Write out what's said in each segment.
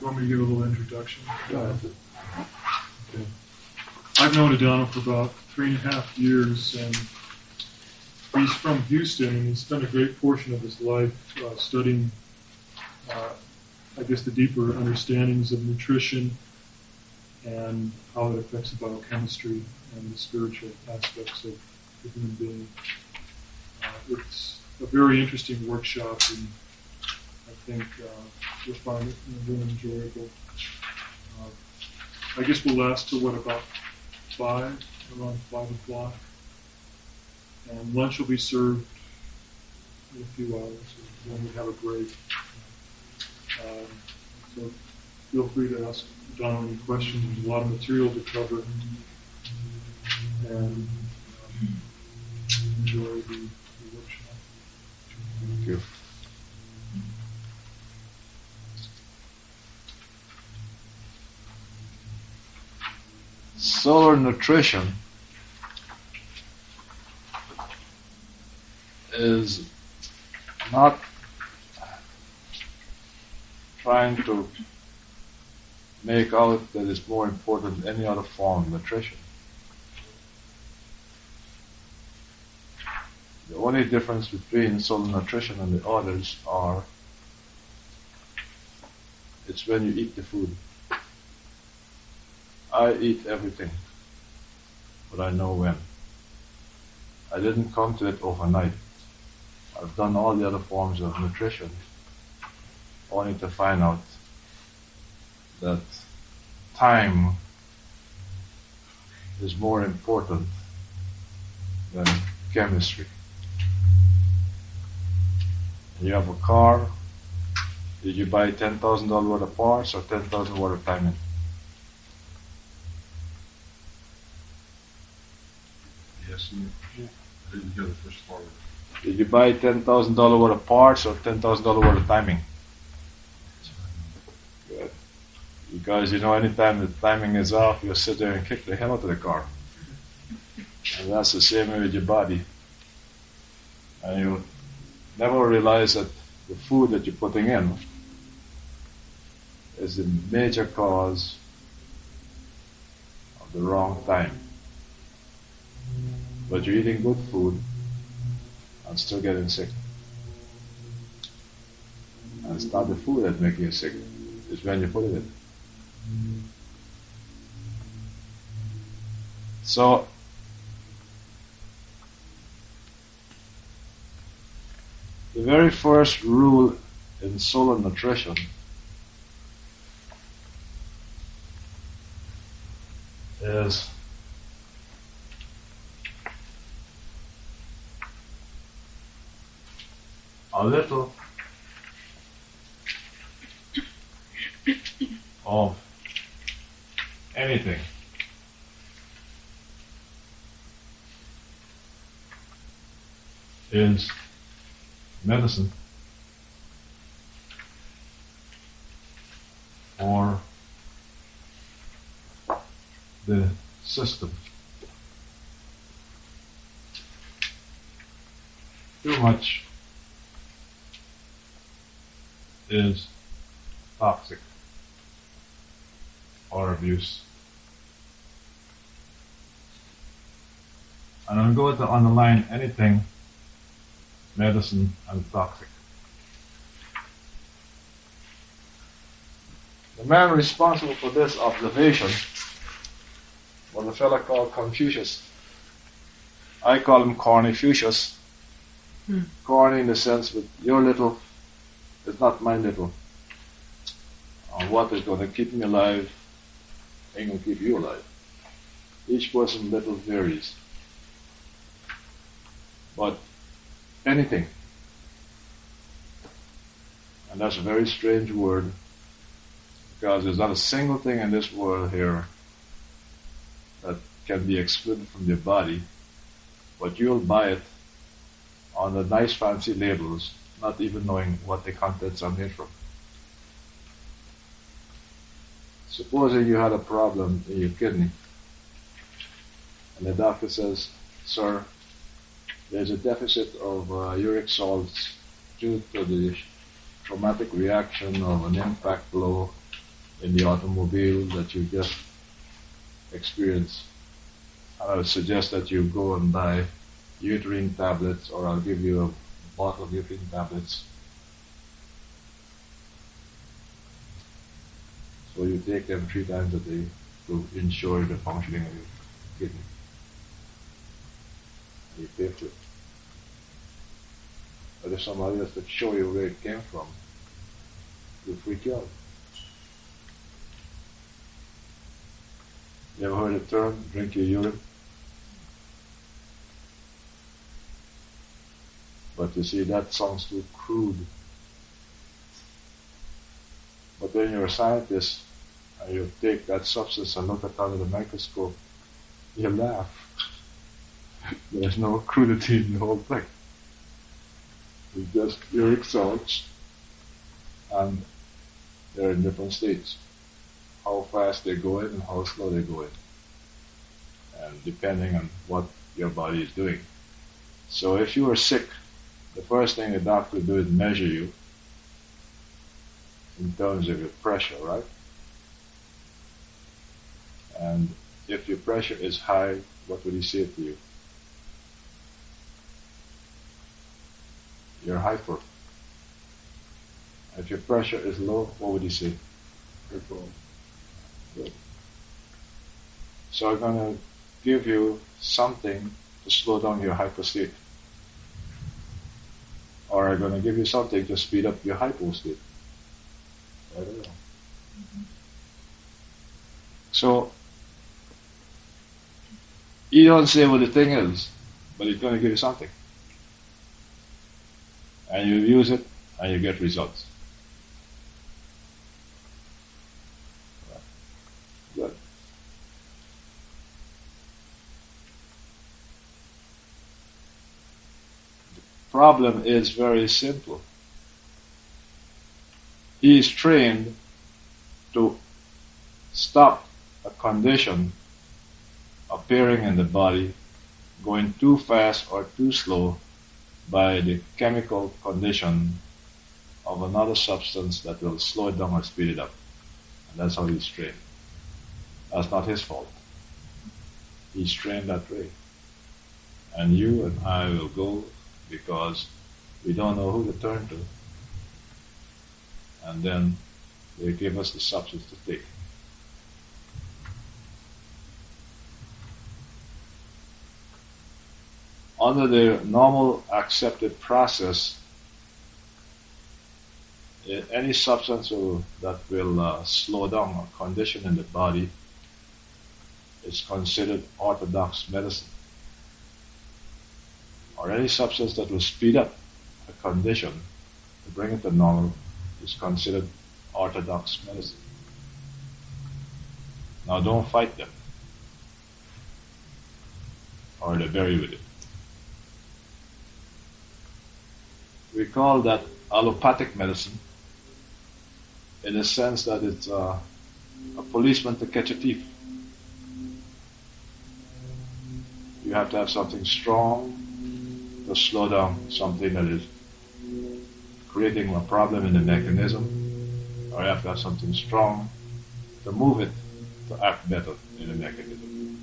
want me to give a little introduction? Yeah. Okay. I've known Adano for about 3.5 years, and he's from Houston, and he spent a great portion of his life studying, I guess, the deeper understandings of nutrition and how it affects the biochemistry and the spiritual aspects of the human being. It's a very interesting workshop, and I think you'll find it really enjoyable. I guess we'll last till about 5, around 5 o'clock. And lunch will be served in a few hours, and then we have a break. So feel free to ask Don any questions. There's a lot of material to cover. And enjoy the workshop. Thank you. Solar nutrition is not trying to make out that it's more important than any other form of nutrition. The only difference between solar nutrition and the others are it's when you eat the food. I eat everything, but I know when. I didn't come to it overnight. I've done all the other forms of nutrition only to find out that time is more important than chemistry. You have a car, did you buy $10,000 worth of parts or $10,000 worth of timing? Yes, I didn't hear the first part. Did you buy $10,000 worth of parts or $10,000 worth of timing? Good. Because anytime the timing is off, you'll sit there and kick the hell out of the car. And that's the same way with your body. And you never realize that the food that you're putting in is the major cause of the wrong time. But you're eating good food and still getting sick. And it's not the food that makes you sick, it's when you put it in. So, the very first rule in solar nutrition is a little of anything is medicine or the system. Too much is toxic or abuse. And I'm going to underline anything, medicine and toxic. The man responsible for this observation was a fellow called Confucius. I call him Cornifucius. Corny in the sense that your little is not my little. What is going to keep me alive ain't going to keep you alive. Each person's little varies. But anything, and that's a very strange word, because there's not a single thing in this world here that can be excluded from your body, but you'll buy it on the nice fancy labels, not even knowing what the contents are made from. Supposing you had a problem in your kidney, and the doctor says, "Sir, there's a deficit of uric salts due to the traumatic reaction of an impact blow in the automobile that you just experienced. I would suggest that you go and buy Euterine tablets, or I'll give you a bottle of Euterine tablets. So you take them 3 times a day to ensure the functioning of your kidney. You pay for it. But if somebody else could show you where it came from, you'll freak you out. You ever heard the term, drink your urine? But you see, that sounds too crude. But when you're a scientist and you take that substance and look at it under the microscope, you laugh. There's no crudity in the whole thing. It's just uric salts, and they're in different states. How fast they go in and how slow they go in. And depending on what your body is doing. So if you are sick, the first thing the doctor will do is measure you in terms of your pressure, right? And if your pressure is high, what would he say to you? You're hyper. If your pressure is low, what would he say? Good. So I'm going to give you something to slow down your hyper state. Or I'm going to give you something to speed up your hypo state. I don't know. Mm-hmm. So, you don't say what the thing is, but it's going to give you something. And you use it, and you get results. Good. The problem is very simple. He is trained to stop a condition appearing in the body going too fast or too slow by the chemical condition of another substance that will slow it down or speed it up. And that's how he's trained. That's not his fault. He's trained that way. And you and I will go because we don't know who to turn to. And then they give us the substance to take. Under the normal accepted process, any substance that will slow down a condition in the body is considered orthodox medicine. Or any substance that will speed up a condition to bring it to normal is considered orthodox medicine. Now don't fight them, or they bury with it. We call that allopathic medicine in the sense that it's a policeman to catch a thief. You have to have something strong to slow down something that is creating a problem in the mechanism, or you have to have something strong to move it to act better in the mechanism.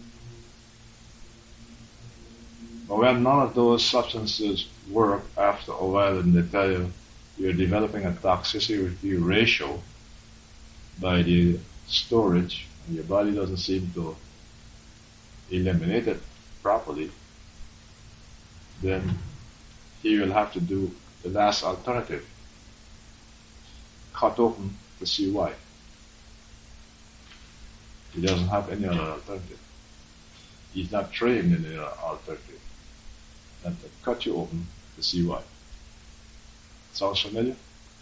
But when none of those substances work after a while, and they tell you you're developing a toxicity ratio by the storage, and your body doesn't seem to eliminate it properly, then he will have to do the last alternative. Cut open to see why. He doesn't have any other alternative. He's not trained in any other alternative. And to cut you open to see why. Sounds familiar?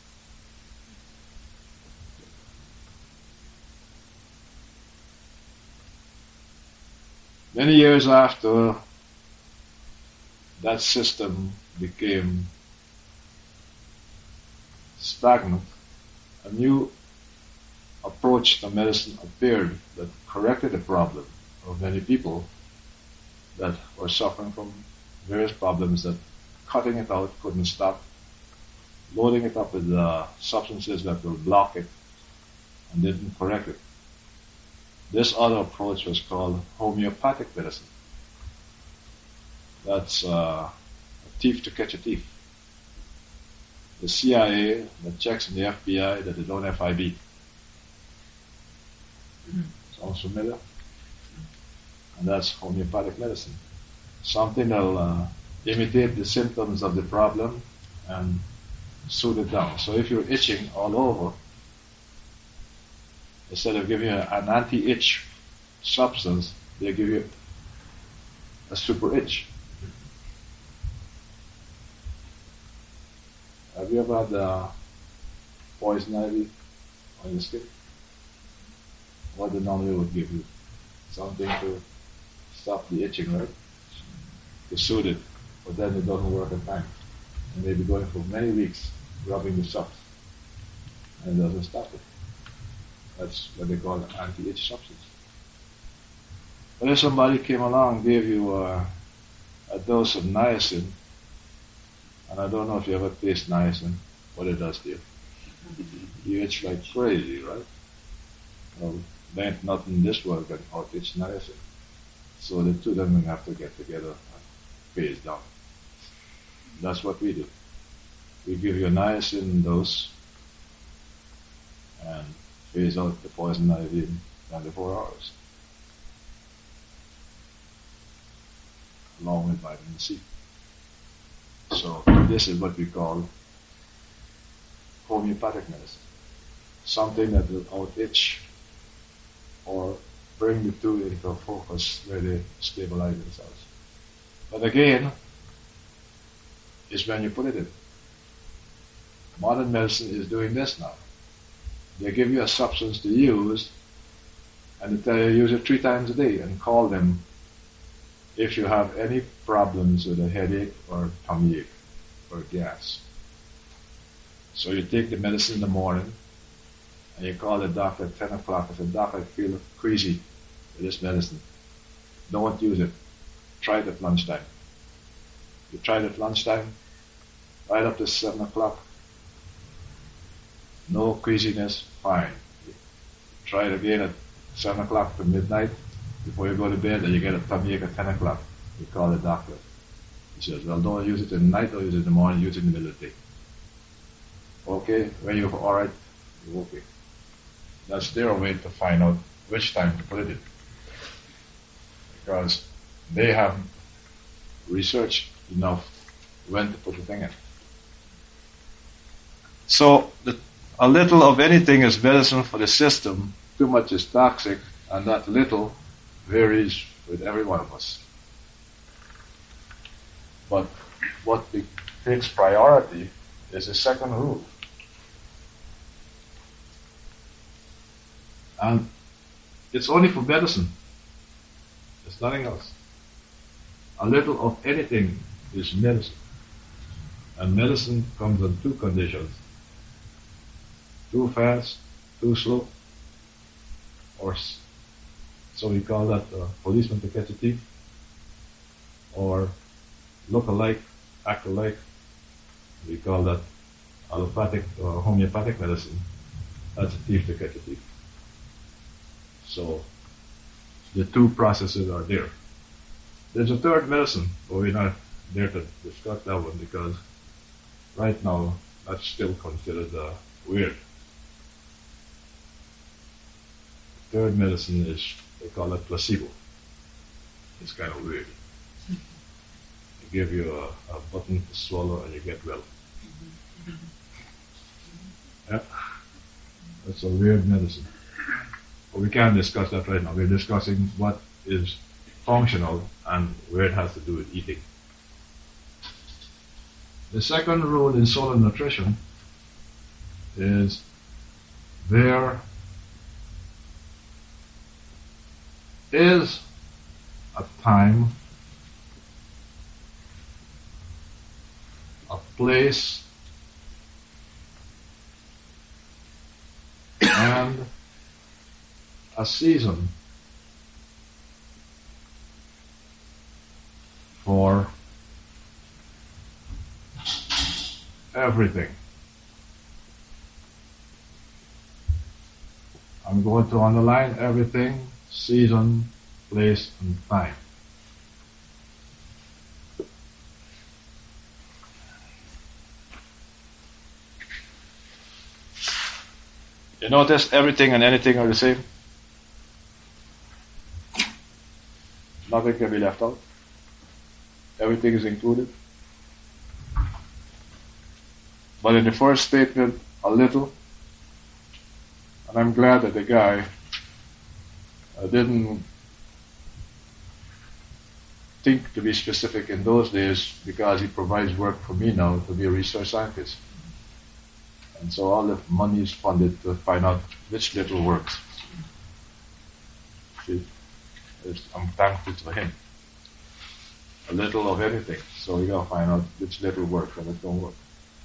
Many years after that system became stagnant, a new approach to medicine appeared that corrected the problem of many people that were suffering from various problems that cutting it out couldn't stop, loading it up with substances that will block it, and didn't correct it. This other approach was called homeopathic medicine. That's a thief to catch a thief. The CIA that checks in the FBI that they don't have FIB. Sounds familiar? And that's homeopathic medicine. Something that'll imitate the symptoms of the problem and soothe it down. So if you're itching all over, instead of giving you an anti-itch substance, they give you a super itch. Have you ever had poison ivy on your skin? What they normally would give you? Something to stop the itching, right? To soothe it, but then it doesn't work at times. And maybe going for many weeks rubbing the socks, and it doesn't stop it. That's what they call anti-itch substance. But if somebody came along and gave you a dose of niacin, and I don't know if you ever taste niacin, what it does to you. You itch like crazy, right? Well, there ain't nothing in this world can out-itch niacin. So the two of them have to get together and phase down. That's what we do. We give you a niacin dose and phase out the poison ivy in 24 hours. Along with vitamin C. So this is what we call homeopathic medicine. Something that will out-itch or bring the two into a focus where they stabilize themselves. But again, is when you put it in. Modern medicine is doing this now. They give you a substance to use and they tell you use it 3 times a day and call them if you have any problems with a headache or tummy ache or gas. So you take the medicine in the morning and you call the doctor at 10 o'clock and say, Doc, I feel queasy with this medicine. Don't use it. Try it at lunchtime. You try it at lunchtime, right up to 7 o'clock. No queasiness, fine. Try it again at 7 o'clock to midnight. Before you go to bed, and you get a tummy ache at 10 o'clock. You call the doctor. He says, well, don't use it in the night, don't use it in the morning, use it in the middle of the day. Okay, when you're alright, you're okay. That's their way to find out which time to put it in. Because they haven't researched enough when to put the thing in. So, a little of anything is medicine for the system. Too much is toxic, and that little varies with every one of us. But what takes priority is the second rule. And it's only for medicine. There's nothing else. A little of anything is medicine. And medicine comes on 2 conditions. Too fast, too slow, or so we call that policeman to catch a thief, or look alike, act alike. We call that allopathic or homeopathic medicine. That's a thief to catch a thief. So the 2 processes are there. There's a third medicine, but we're not there to discuss that one because right now that's still considered weird. Third medicine is, they call it placebo. It's kind of weird. They give you a button to swallow and you get well. Yeah, that's a weird medicine. But we can't discuss that right now. We're discussing what is functional and where it has to do with eating. The second rule in solar nutrition is there is a time, a place, and a season for everything. I'm going to underline everything: season, place, and time. You notice everything and anything are the same? Nothing can be left out. Everything is included. But in the first statement, a little. And I'm glad that the guy didn't think to be specific in those days, because he provides work for me now to be a research scientist. And so all the money is funded to find out which little works. See, I'm thankful to him. A little of anything. So we gotta find out which little works and it don't work.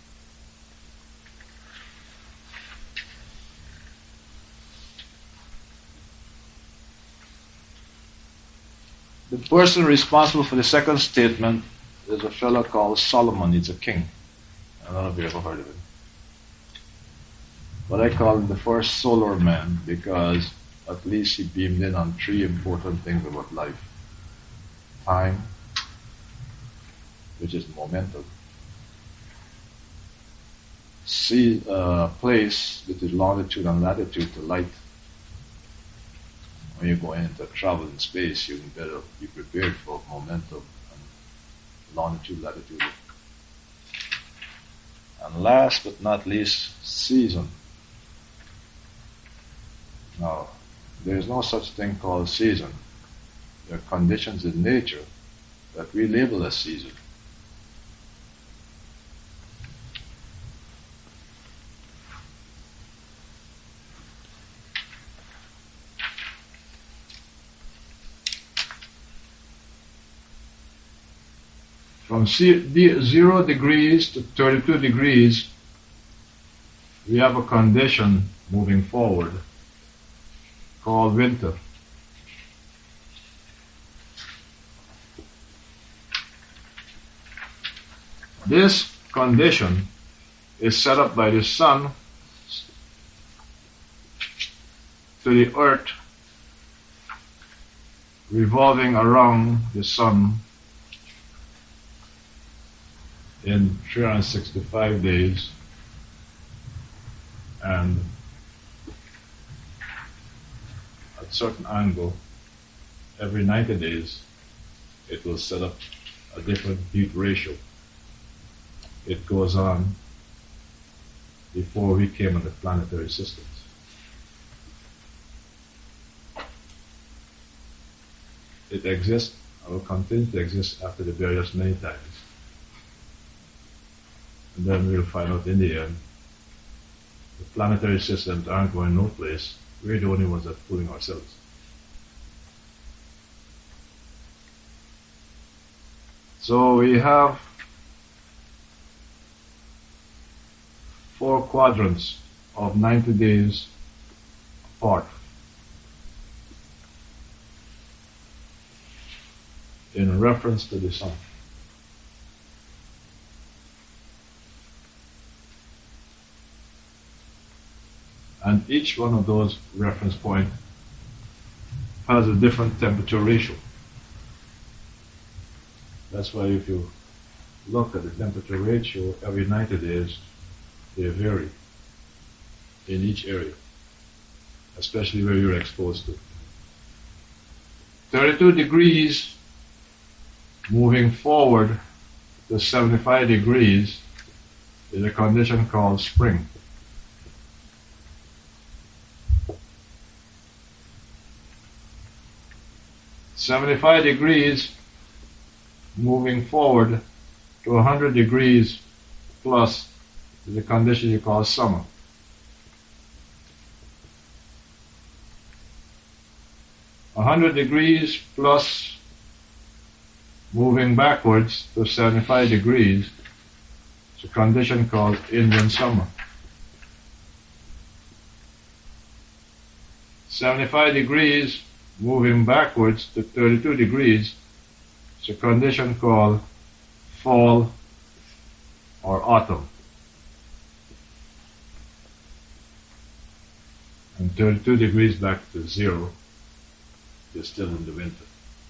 The person responsible for the second statement is a fellow called Solomon. He's a king. I don't know if you ever heard of him. But I call him the first solar man, because at least he beamed in on three important things about life. Time, which is momentum. Place, which is longitude and latitude to light. When you're going into travel in space, you can better be prepared for momentum and longitude, latitude. And last but not least, season. Now, there is no such thing called season. There are conditions in nature that we label as season. From 0 degrees to 32 degrees, we have a condition moving forward called winter. This condition is set up by the sun to the earth revolving around the sun in 365 days, and at a certain angle every 90 days it will set up a different heat ratio. It goes on before we came on the planetary systems. It exists and will continue to exist after the various many times. And then we'll find out in the end, the planetary systems aren't going no place. We're the only ones that are fooling ourselves. So we have 4 quadrants of 90 days apart. In reference to the sun. And each one of those reference points has a different temperature ratio. That's why if you look at the temperature ratio every 90 days, they vary in each area, especially where you're exposed to. 32 degrees moving forward to 75 degrees is a condition called spring. "75 degrees moving forward to 100 degrees plus is a condition you call summer. "100 degrees plus moving backwards to 75 degrees is a condition called Indian summer. 75 degrees moving backwards to 32 degrees is a condition called fall or autumn. And From 32 degrees back to 0, you're still in the winter.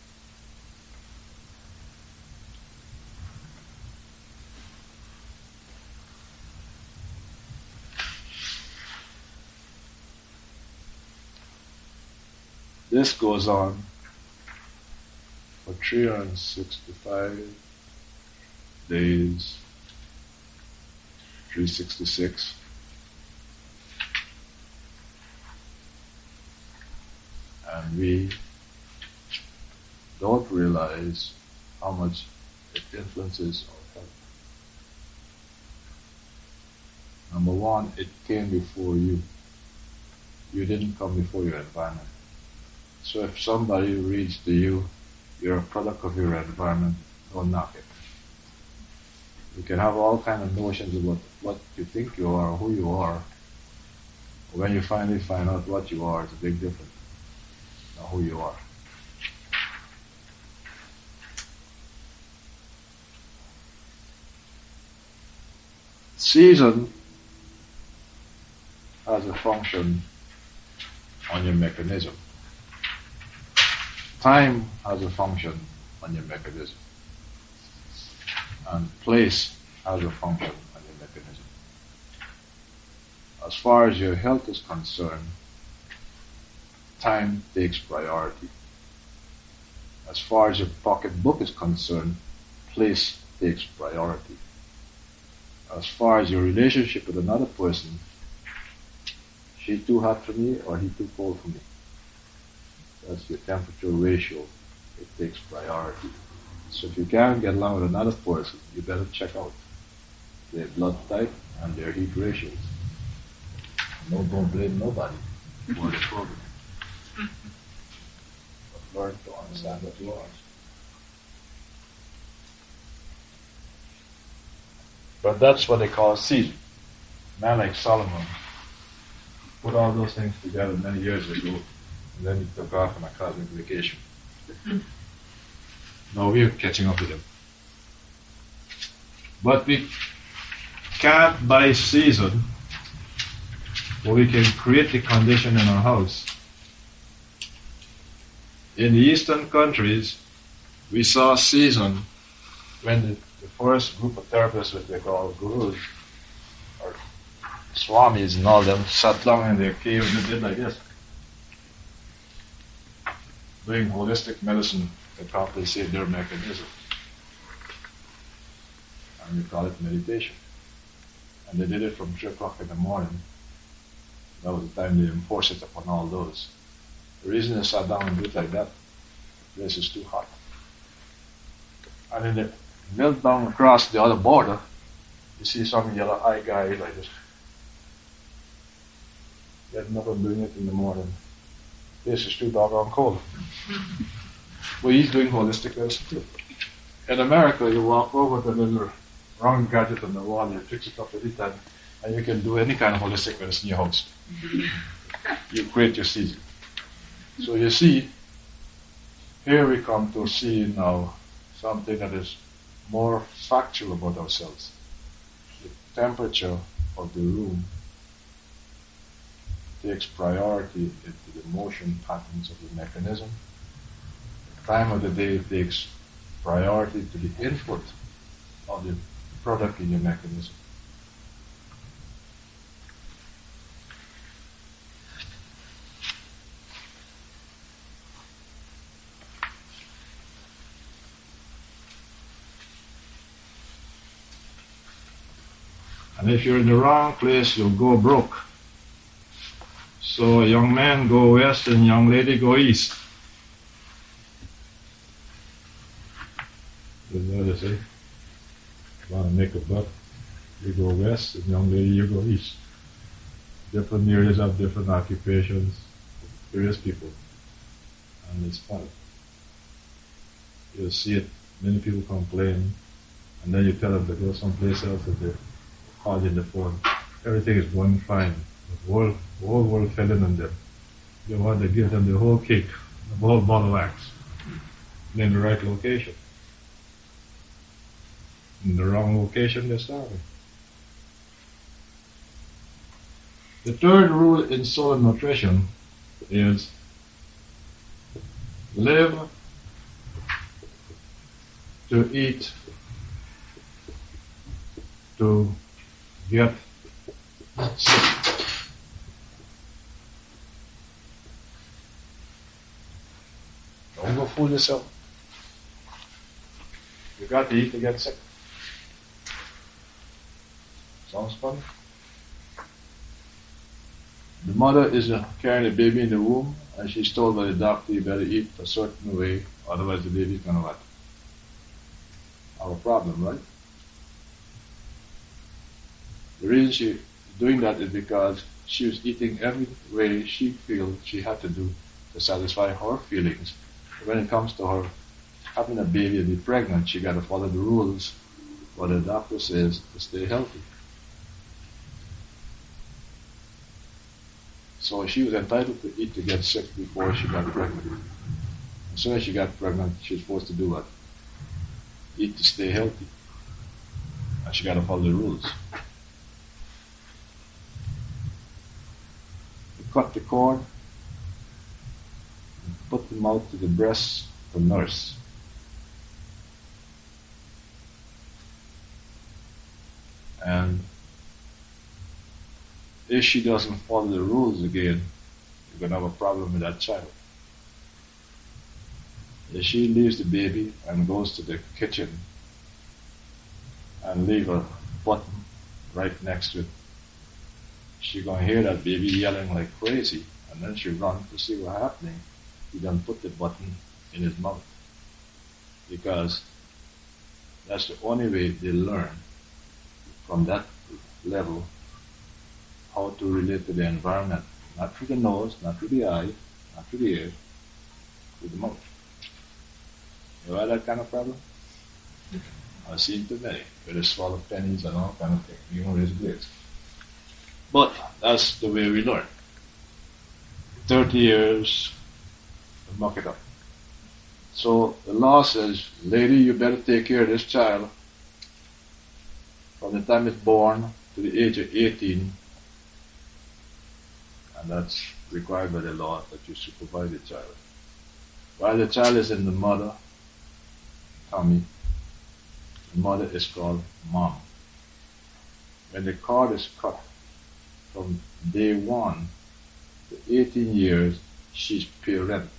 This goes on for 365 days, 366. And we don't realize how much it influences our health. Number one, it came before you. You didn't come before your environment. So if somebody reads to you, you're a product of your environment, don't knock it. You can have all kind of notions about what you think you are, or who you are. When you finally find out what you are, it's a big difference. Not who you are. Season has a function on your mechanism. Time has a function on your mechanism. And place has a function on your mechanism. As far as your health is concerned, time takes priority. As far as your pocketbook is concerned, place takes priority. As far as your relationship with another person, she too hot for me or he too cold for me. That's your temperature ratio. It takes priority. So if you can't get along with another person, you better check out their blood type and their heat ratios. No, don't blame nobody for the problem. But learn to understand what you are. But that's what they call season. Man like Solomon put all those things together many years ago, and then he took off on a cosmic vacation. Now we're catching up with him. But we can't buy season, but we can create the condition in our house. In the Eastern countries, we saw season when the first group of therapists, which they call gurus, or swamis and all them, sat down in their cave and they did like this. Doing holistic medicine to compensate their mechanism. And we call it meditation. And they did it from 3 o'clock in the morning. That was the time they enforced it upon all those. The reason they sat down and did it like that, the place is too hot. And then they knelt down across the other border, you see some yellow-eyed guy like this. Getting up and doing it in the morning. This is too doggone cold. Well, he's doing holistic medicine too. In America, you walk over to the little round gadget on the wall, you fix it up with it, and you can do any kind of holistic medicine in your house. You create your season. So you see, here we come to see now something that is more factual about ourselves. The temperature of the room takes priority into the motion patterns of the mechanism. The time of the day takes priority to the input of the product in your mechanism. And if you're in the wrong place, you'll go broke. So a young man go west and young lady go east. You know what they say? You want to make a buck, you go west, and young lady, you go east. Different areas have different occupations, various people. And it's fun. You'll see it, many people complain, and then you tell them to go someplace else and they call you in the phone. Everything is going fine. The whole world fell in on them. You want to give them the whole cake, the whole bottle of wax, in the right location. In the wrong location, they're starving. The third rule in soul nutrition is live to eat to get sick. Don't go fool yourself. You got to eat to get sick. Sounds funny? The mother is carrying the baby in the womb, and she's told by the doctor, you better eat a certain way, otherwise the baby's going to what? Have a problem, right? The reason she's doing that is because she was eating every way she feels she had to do to satisfy her feelings. When it comes to her having a baby and be pregnant, she got to follow the rules, what the doctor says, to stay healthy. So she was entitled to eat to get sick before she got pregnant. As soon as she got pregnant, she was supposed to do what? Eat to stay healthy. And she got to follow the rules. You cut the cord, and put them out to the breast to nurse. And if she doesn't follow the rules again, you're going to have a problem with that child. If she leaves the baby and goes to the kitchen and leave a button right next to it, she's going to hear that baby yelling like crazy, and then she'll run to see what's happening. He done put the button in his mouth, because that's the only way they learn from that level how to relate to the environment. Not through the nose, not through the eye, not through the ear, through the mouth. You have that kind of problem? I've seen too many, where they swallow pennies and all kind of things, even raise grades. But that's the way we learn. 30 years to muck it up. So the law says, lady, you better take care of this child from the time it's born to the age of 18, and that's required by the law that you supervise the child. While the child is in the mother tummy, the mother is called mom. When the cord is cut from day 1 to 18 years, she's parent.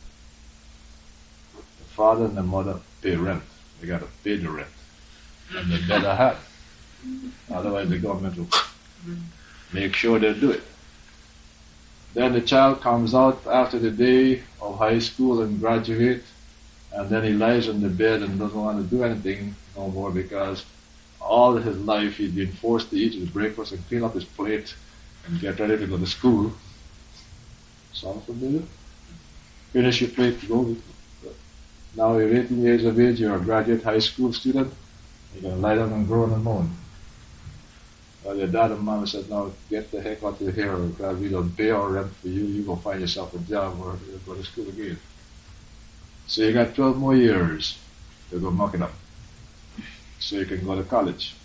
The father and the mother pay rent. They got to pay the rent. And they better have. Otherwise the government will make sure they do it. Then the child comes out after the day of high school and graduate, and then he lies on the bed and doesn't want to do anything no more, because all his life he's been forced to eat his breakfast and clean up his plate and get ready to go to school. Sound familiar? Finish your plate, go. Now you're 18 years of age, you're a graduate high school student, you're going to lie down and groan and moan. Well, your dad and mom said, now get the heck out of here, because we don't pay our rent for you, you go find yourself a job or you go to school again. So you got 12 more years to go muck it up, so you can go to college.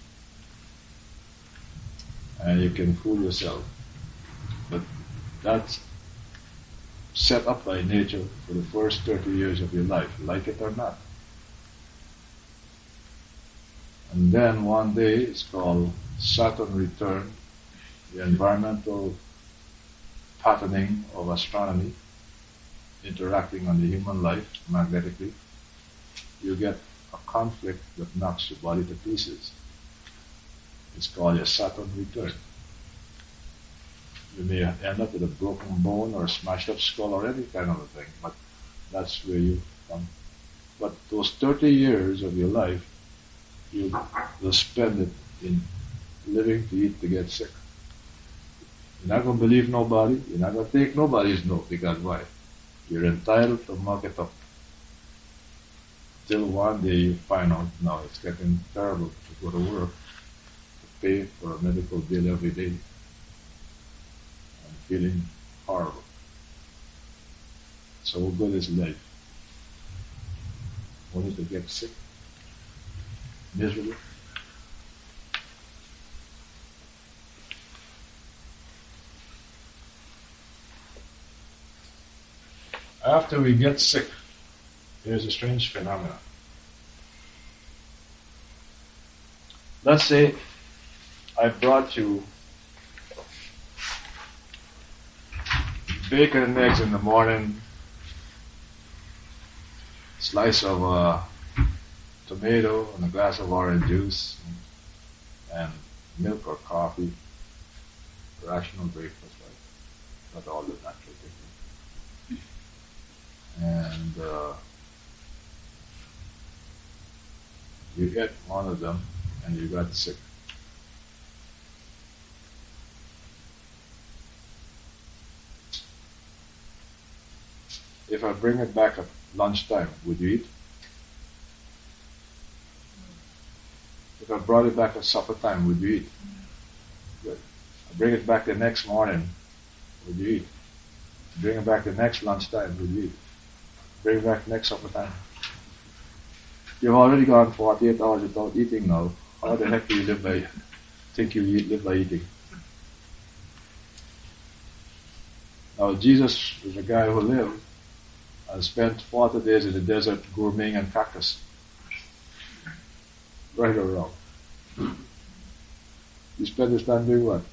And you can fool yourself. But that's set up by nature for the first 30 years of your life, like it or not. And then one day, it's called Saturn return, the environmental patterning of astronomy interacting on the human life magnetically. You get a conflict that knocks your body to pieces. It's called your Saturn return. You may end up with a broken bone or a smashed up skull or any kind of a thing, but that's where you come. But those 30 years of your life, you will spend it in living to eat to get sick. You're not going to believe nobody. You're not going to take nobody's no, because why? You're entitled to muck it up. Till one day you find out, now it's getting terrible to go to work, to pay for a medical bill every day, and feeling horrible. So what good is life? Only to get sick, miserable. After we get sick, there's a strange phenomenon. Let's say I brought you bacon and eggs in the morning, slice of tomato and a glass of orange juice, and milk or coffee, rational breakfast, right? Not all the natural things. And you get one of them and you got sick. If I bring it back at lunchtime, would you eat? If I brought it back at supper time, would you eat? Good. I bring it back the next morning, would you eat? Bring it back the next lunchtime, would you eat? Bring it back next supper time. You've already gone 48 hours without eating now. How the heck do you live by eating? Now Jesus was a guy who lived and spent 40 days in the desert gourmeting and cactus. Right or wrong? You spend his time doing what?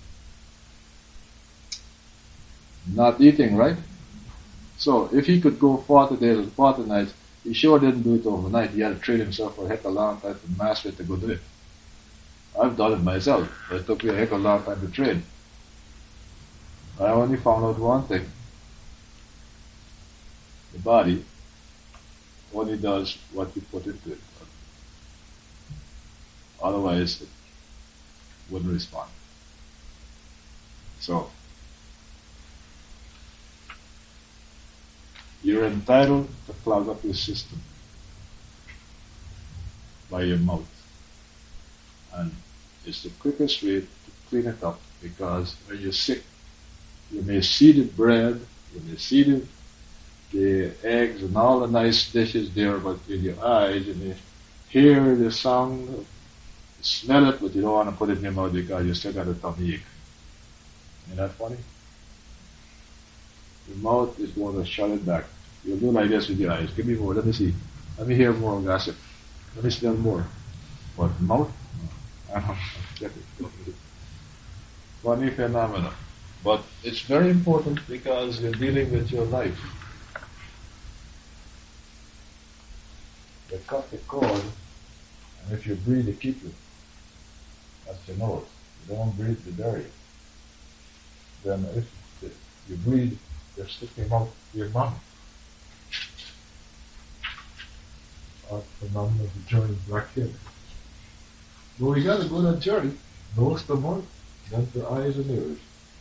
Not eating, right? So if he could go 40 days and 40 nights, he sure didn't do it overnight. He had to train himself for a heck of a long time to master it to go do it. I've done it myself, but it took me a heck of a long time to train. I only found out one thing. The body only does what you put into it. Otherwise, it wouldn't respond. So, you're entitled to clog up your system by your mouth. And it's the quickest way to clean it up, because when you're sick, you may see the bread, you may see the eggs and all the nice dishes there, but in your eyes, you may hear the sound, smell it, but you don't want to put it in your mouth because you still got a tummy ache. Isn't that funny? Your mouth is going to shut it back. You'll do like this with your eyes. Give me more, let me see. Let me hear more gossip. Let me smell more. But mouth? I don't get it. Funny phenomena. But it's very important because you're dealing with your life. They cut the cord, and if you breathe, they keep you. That's your nose. You don't breathe, they bury you. Then if you breathe, they're sticking out your mouth. Our phenomenon of the journey back here. But we got to go that journey. Nose to mouth, then to eyes and ears.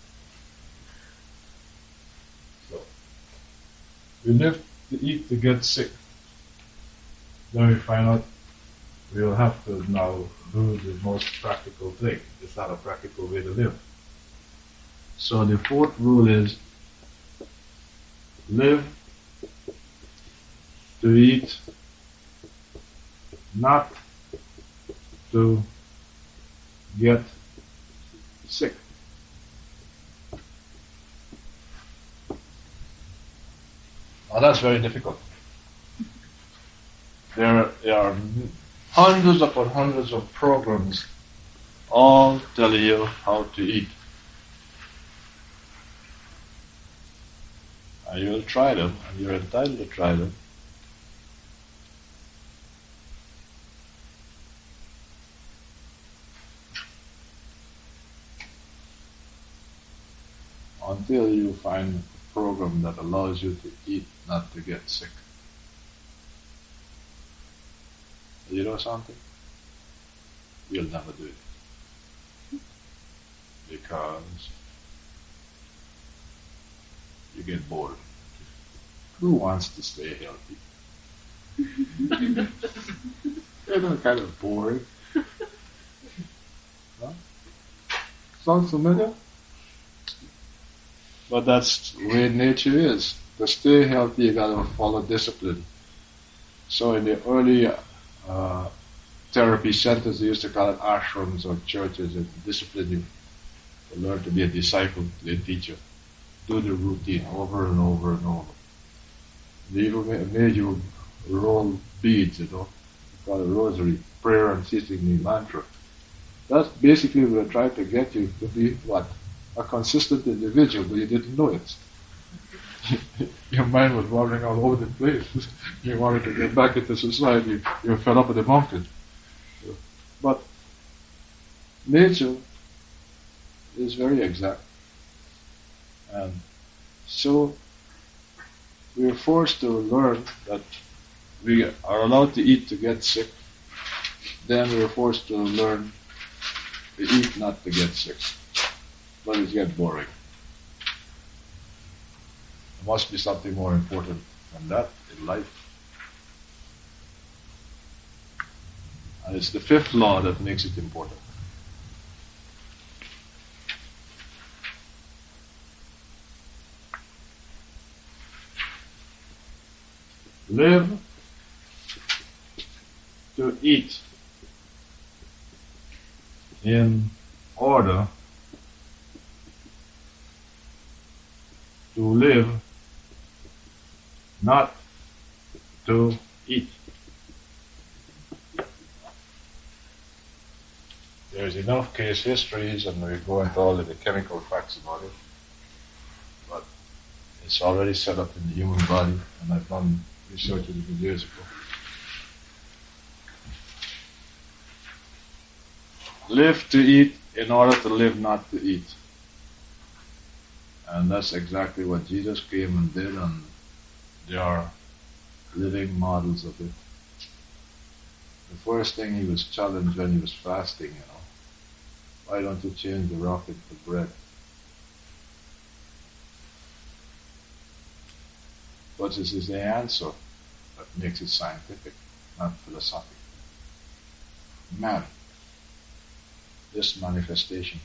So, we live to eat to get sick. Then we find out we'll have to now do the most practical thing. It's not a practical way to live. So the fourth rule is live to eat, not to get sick. Now that's very difficult. There are hundreds upon hundreds of programs all telling you how to eat. And you'll try them, and you're entitled to try them. Until you find a program that allows you to eat, not to get sick. You know something? You'll never do it. Because you get bored. Who wants to stay healthy? They're not kind of boring. Huh? Sounds familiar? But that's the way nature is. To stay healthy, you got to follow discipline. So in the early therapy centers, they used to call it ashrams or churches, that discipline you to learn to be a disciple, to be a teacher. Do the routine over and over and over. They even made you roll beads, called a rosary, prayer and ceasingly mantra. That's basically what they're trying to get you to be what? A consistent individual, but you didn't know it. Your mind was wandering all over the place. You wanted to get back into society. You fell up at the mountain. But nature is very exact. And so we are forced to learn that we are allowed to eat to get sick. Then we are forced to learn to eat not to get sick. But it gets boring. There must be something more important than that in life. And it's the fifth law that makes it important. Live to eat in order to live not to eat. There's enough case histories, and we go into all of the chemical facts about it, but it's already set up in the human body, and I've done research it years ago. Live to eat in order to live not to eat. And that's exactly what Jesus came and did, and they are living models of it. The first thing he was challenged when he was fasting, why don't you change the rock into bread? But this is the answer that makes it scientific, not philosophical. Man, this manifestation,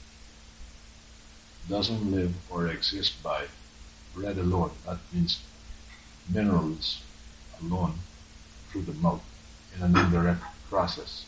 doesn't live or exist by bread alone. That means minerals alone through the mouth in an indirect process.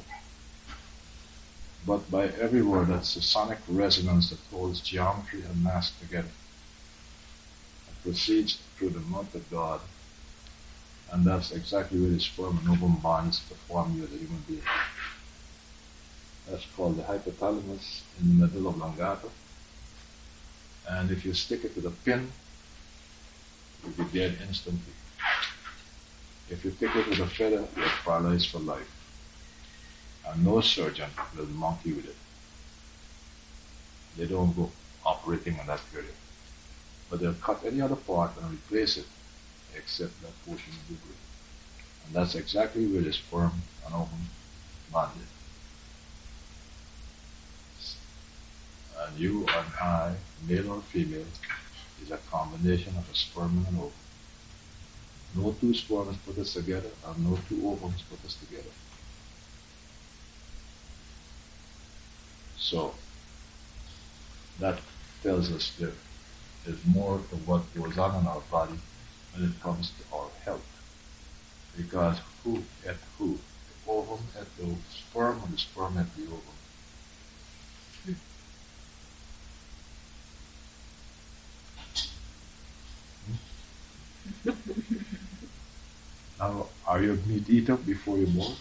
But by every word, that's a sonic resonance that holds geometry and mass together. It proceeds through the mouth of God, and that's exactly where the sperm and ovum bonds to form you as a human being. That's called the hypothalamus in the medulla oblongata. And if you stick it with a pin, you'll be dead instantly. If you stick it with a feather, you're paralyzed for life. And no surgeon will monkey with it. They don't go operating on that period. But they'll cut any other part and replace it, except that portion of the brain. And that's exactly where the sperm and ovum bonded. And you and I, male or female, is a combination of a sperm and an ovum. No two sperms put us together, and no two ovums put us together. So, that tells us there is more to what goes on in our body when it comes to our health. Because who ate who? The ovum ate the sperm, and the sperm ate the ovum. Now, are you a meat eater before you're born?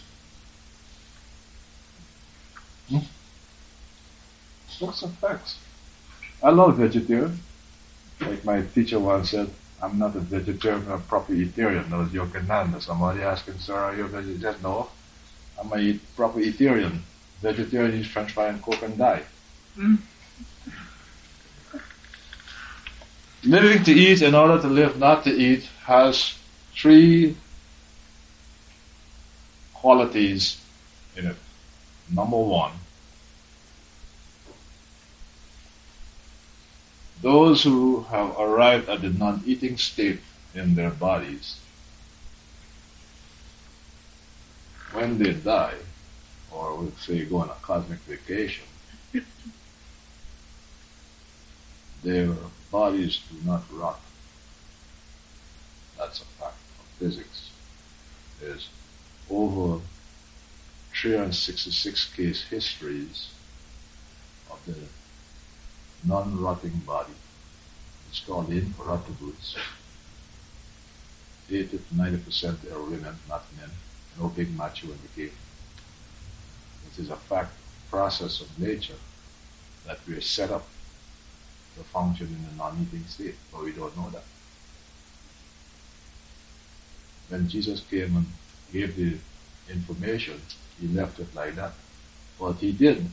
That's some facts. I love vegetarian. Like my teacher once said, I'm not a vegetarian, I'm a proper eatarian. I was joking now. Somebody asking, sir, are you a vegetarian? No, I'm a proper eatarian. Vegetarian eats French fry and Coke and die. Living to eat in order to live not to eat has three qualities in it. Number one, those who have arrived at the non-eating state in their bodies, when they die, or we'll say go on a cosmic vacation, their bodies do not rot. That's a fact of physics. There's over 366 case histories of the non-rotting body. It's called the incorruptibles. 80 to 90% are women, not men. No big macho in the cave. It is a fact, process of nature that we are set up to function in a non-eating state, but we don't know that. When Jesus came and gave the information, he left it like that. But he did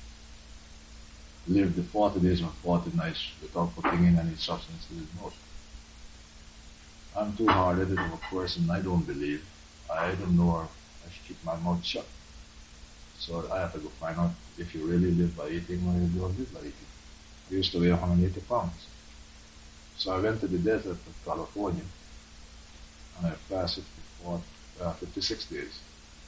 live the 40 days and 40 nights without putting in any substance to his mouth. I'm too hard-headed of a person. I don't believe. I don't know, or I should keep my mouth shut. So I have to go find out if you really live by eating or you don't live by eating. I used to weigh 180 pounds. So I went to the desert of California and I fasted for 56 days.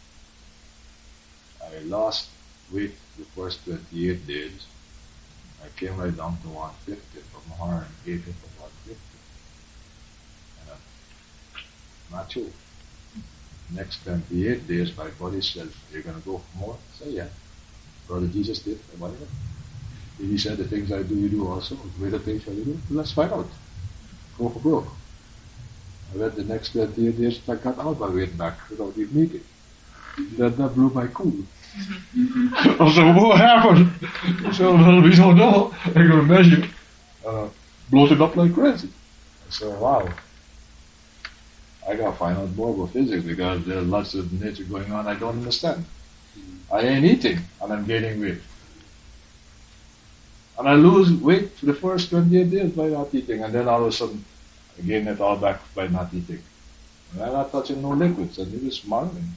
I lost weight the first 28 days. I came right down to 150 from 180 to 150. And not too. Next 28 days, my body said, "You're going to go for more?" I said, "Yeah." Brother Jesus did. Whatever. He said, "The things I do, you do also. Greater things shall you do." Let's find out. Go for broke. I went the next 28 days, I got all my weight back without even eating. Then that blew my cool. I said, "What happened?" He said, "Well, we don't know. I'm going to measure." Bloated up like crazy. I said, "Wow. I got to find out more about physics because there's lots of nature going on I don't understand. I ain't eating and I'm gaining weight. And I lose weight for the first 28 days by not eating, and then all of a sudden I gain it all back by not eating. And I'm not touching no liquids, and it was smiling.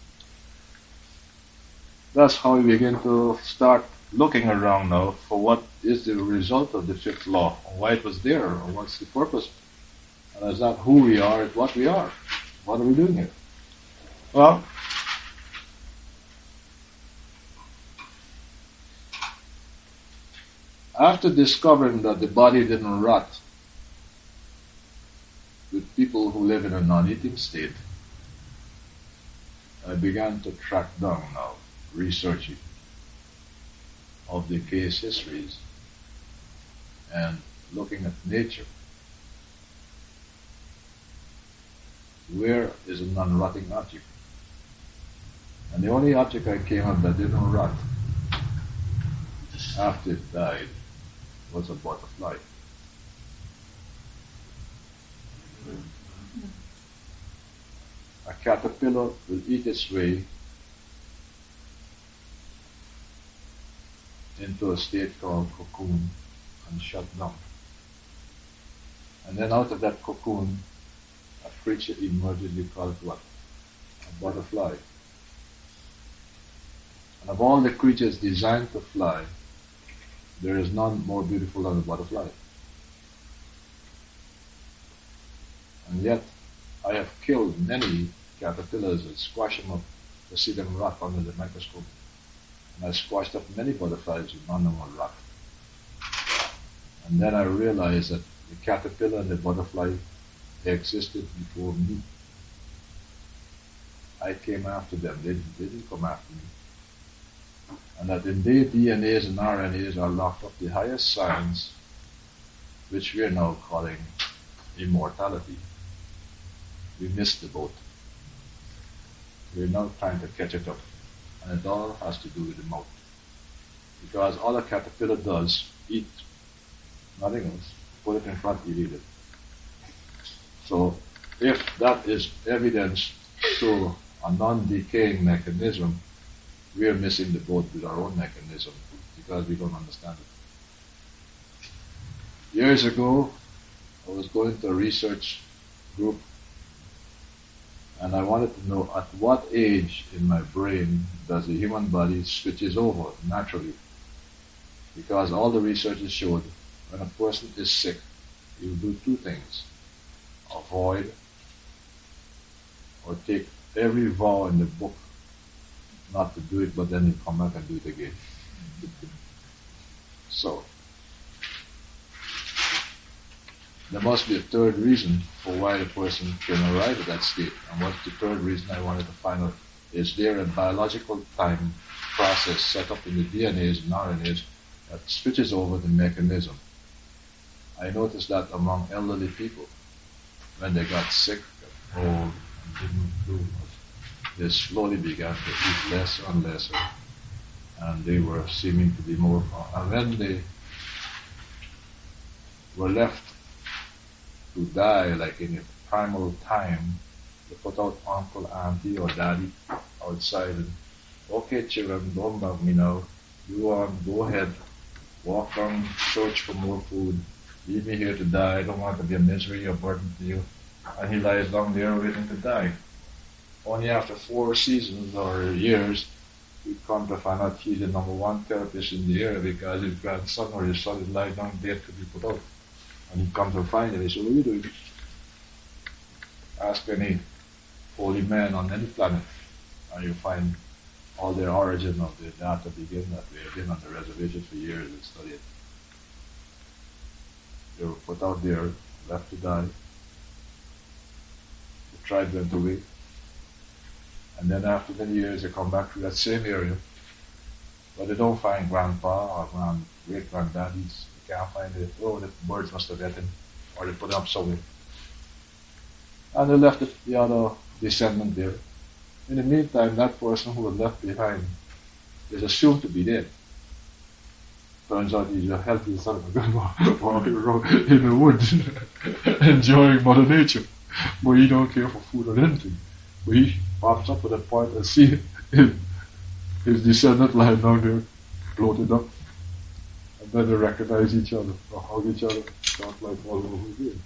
That's how we begin to start looking around now for what is the result of the fifth law, or why it was there, or what's the purpose. And it's not who we are, it's what we are. What are we doing here? Well, after discovering that the body didn't rot with people who live in a non-eating state, I began to track down now, researching of the case histories and looking at nature. Where is a non-rotting object? And the only object I came up that didn't rot after it died was a butterfly. A caterpillar will eat its way into a state called cocoon and shut down. And then out of that cocoon, a creature emerges we call it what? A butterfly. And of all the creatures designed to fly, there is none more beautiful than a butterfly. And yet, I have killed many caterpillars and squashed them up to see them rot under the microscope. And I squashed up many butterflies and none of them will rot. And then I realized that the caterpillar and the butterfly, they existed before me. I came after them. They didn't come after me. And that in their DNAs and RNAs are locked up the highest science, which we are now calling immortality. We missed the boat. We're now trying to catch it up. And it all has to do with the mouth. Because all a caterpillar does, eat, nothing else. Put it in front, you eat it. So, if that is evidence to a non-decaying mechanism, we are missing the boat with our own mechanism because we don't understand it. Years ago, I was going to a research group and I wanted to know at what age in my brain does the human body switches over naturally. Because all the researchers showed when a person is sick, he will do two things. Avoid or take every vow in the book not to do it, but then you come back and do it again. So, there must be a third reason for why the person can arrive at that state. And what's the third reason I wanted to find out? Is there a biological time process set up in the DNAs and RNAs that switches over the mechanism? I noticed that among elderly people, when they got sick, old and didn't do much, they slowly began to eat less and less, and they were seeming to be more. And when they were left to die, like in a primal time, they put out uncle, auntie, or daddy outside and, okay, children, don't bug me now. You go ahead, walk on, search for more food. Leave me here to die. I don't want to be a misery or burden to you. And he lies down there waiting to die. Only after 4 seasons or years, we come to find out he's the number one therapist in the area because his grandson or his son is lying down dead to be put out. And he comes to find him. He says, what are you doing? Ask any holy man on any planet, and you find all their origin of the data begin that way. I've been on the reservation for years and studied. They were put out there, left to die. The tribe went away. And then after many years, they come back to that same area, but they don't find grandpa or great-granddaddies. They can't find it. Oh, the birds must have eaten, or they put it up somewhere. And they left the other descendant there. In the meantime, that person who was left behind is assumed to be dead. Turns out he's a healthy son of a gun walking around in the woods, enjoying Mother Nature. But he don't care for food or anything. But he pops up at a point and see his descendant lying down there, bloated up. And then they recognize each other, or hug each other, talk like all over again.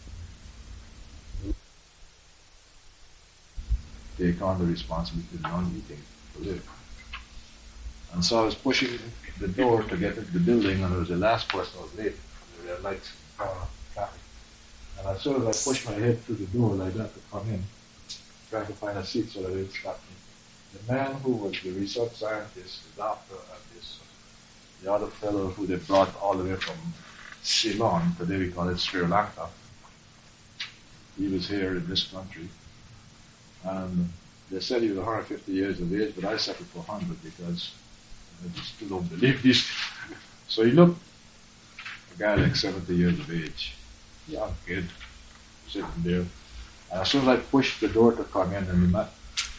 Take on the responsibility of non-eating to live. And so I was pushing the door to get into the building, and it was the last person I was late. There were lights, traffic. And as soon as I pushed my head through the door like that to come in, trying to find a seat so that it would stop me, the man who was the research scientist, the doctor, and the other fellow who they brought all the way from Ceylon, today we call it Sri Lanka, he was here in this country. And they said he was 150 years of age, but I settled for 100 because I just still don't believe this. So he looked a guy like 70 years of age, young kid, sitting there. And as soon as I pushed the door to come in and we met,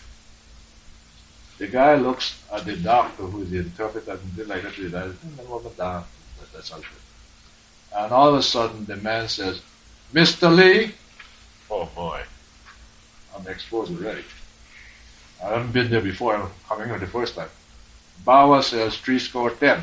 the guy looks at the doctor who's the interpreter and did like that to the guy, that's all. And all of a sudden the man says, Mr. Lee, oh boy. I'm exposed already. I haven't been there before. I'm coming here the first time. Bawa says 310.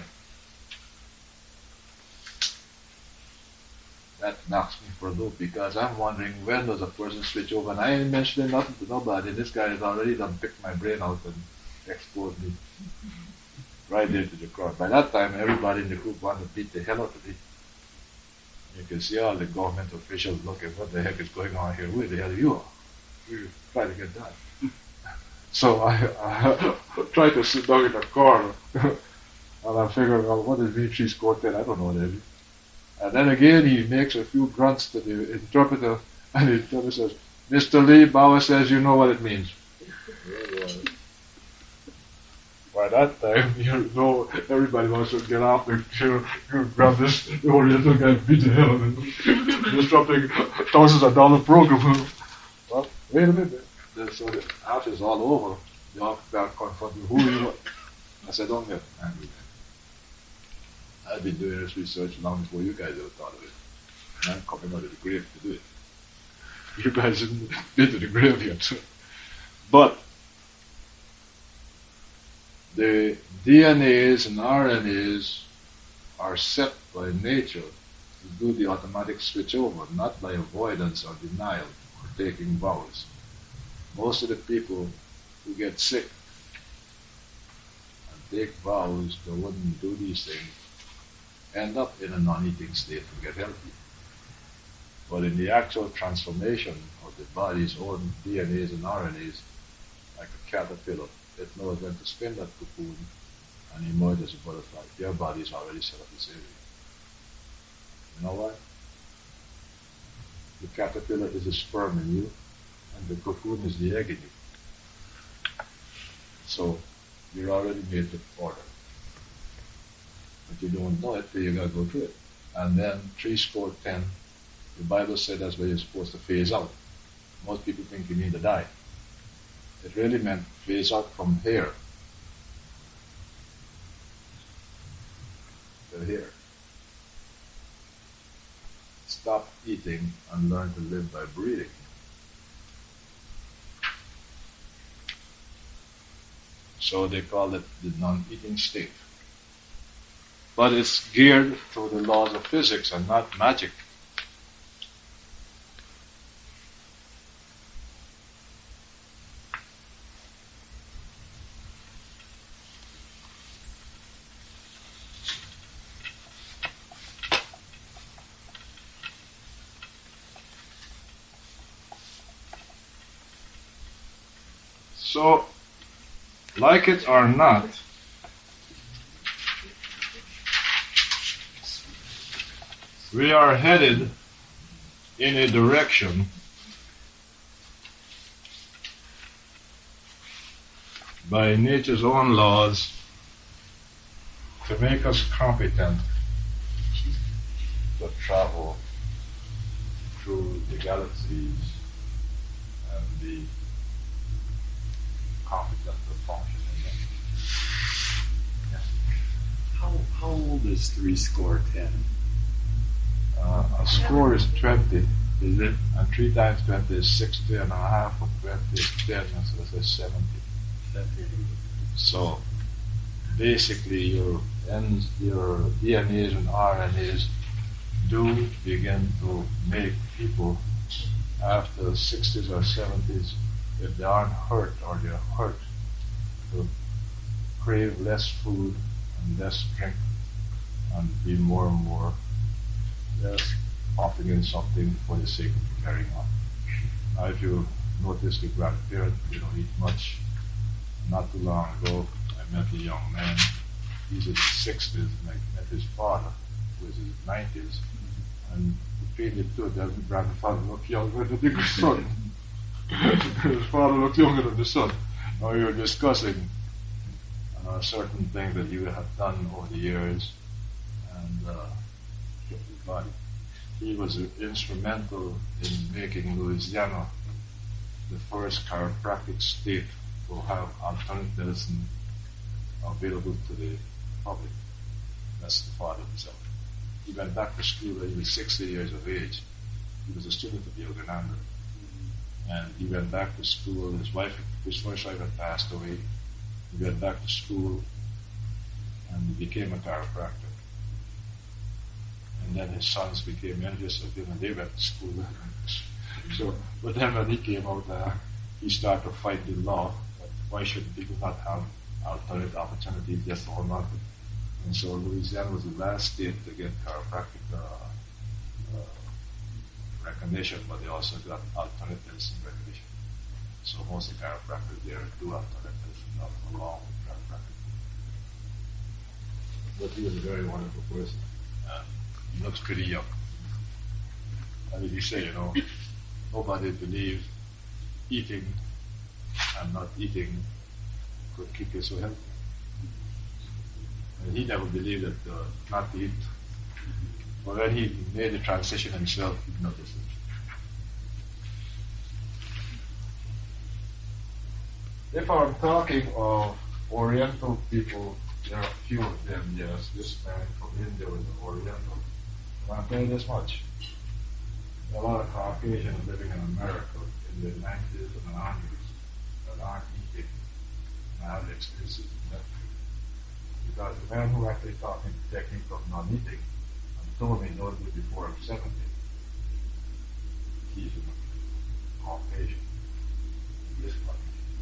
That knocks me for a loop because I'm wondering when does a person switch over, and I ain't mentioning nothing to nobody. This guy has already done picked my brain out and exposed me right there to the crowd. By that time, everybody in the group wanted to beat the hell out of me. You can see all the government officials looking, what the heck is going on here? Where the hell are you? We try to get that. So I tried to sit down in the corner and I figured, well, what is V3's quartet? I don't know what it is. And then again he makes a few grunts to the interpreter and the interpreter says, Mr. Lee, Bauer says you know what it means. By that time, you know, everybody wants to get off and grab this Oriental guy, beat the hell out of him, disrupting thousands of dollar program. Well, wait a minute. So the after it's all over, the officer confronted me, who are you? I said, don't get angry. I've been doing this research long before you guys ever thought of it. And I'm coming out of the grave to do it. You guys haven't been to the grave yet. But the DNAs and RNAs are set by nature to do the automatic switch over, not by avoidance or denial or taking vows. Most of the people who get sick and take vows that wouldn't do these things end up in a non-eating state and get healthy. But in the actual transformation of the body's own DNAs and RNAs, like a caterpillar, it knows when to spin that cocoon and emerge as a butterfly. Their body is already set up this area. You know why? The caterpillar is the sperm in you, and the cocoon is the egg in you. So you're already made to order. But you don't know it till you gotta go through it. And then 3 score 10, the Bible said that's where you're supposed to phase out. most people think you mean to die. It really meant phase out from here to here. Stop eating and learn to live by breathing. So they call it the non-eating state. But it's geared to the laws of physics and not magic. So, like it or not, we are headed in a direction by nature's own laws to make us competent to travel through the galaxies and be competent to function in them. Yes. How old is 310? A score is 20. Is it? And 3 times 20 is 60, and a half of 20 is 10, and so it's 70. So basically your DNAs and RNAs do begin to make people after the 60s or 70s, if they aren't hurt or they're hurt, to crave less food and less drink and be more and more just popping in something for the sake of carrying on. Now, if you notice the grandparent, they don't eat much. Not too long ago, I met a young man. He's in his 60s, and I met his father, who was in his 90s. And between the two of them, the grandfather looked younger than the son. His father looked younger than the son. Now you're discussing certain things that you have done over the years, and he was instrumental in making Louisiana the first chiropractic state to have alternative medicine available to the public. That's the father himself. He went back to school when he was 60 years of age. He was a student at Yogananda. And he went back to school. His first wife had passed away. He went back to school and he became a chiropractor. And then his sons became envious of him and they went to school. But then when he came out, he started to fight the law. That why should people not have alternate opportunities just to hold on to? And so Louisiana was the last state to get chiropractic recognition, but they also got alternative medicine recognition. So most of the chiropractors there do alternative medicine, not along with chiropractic. But he was a very wonderful person. He looks pretty young. And as you say, nobody believed eating and not eating could keep you so healthy. And he never believed that not to eat. But when he made the transition himself, he noticed it. If I'm talking of Oriental people, there are a few of them, yes. This man from India was an Oriental. And I'll tell you this much. There are a lot of Caucasians living in America in the 90s and the 90s that aren't eating and have the experiences of that. Because the man who actually taught me the technique of non-eating and told me no do before I'm 70, he's a Caucasian. This country.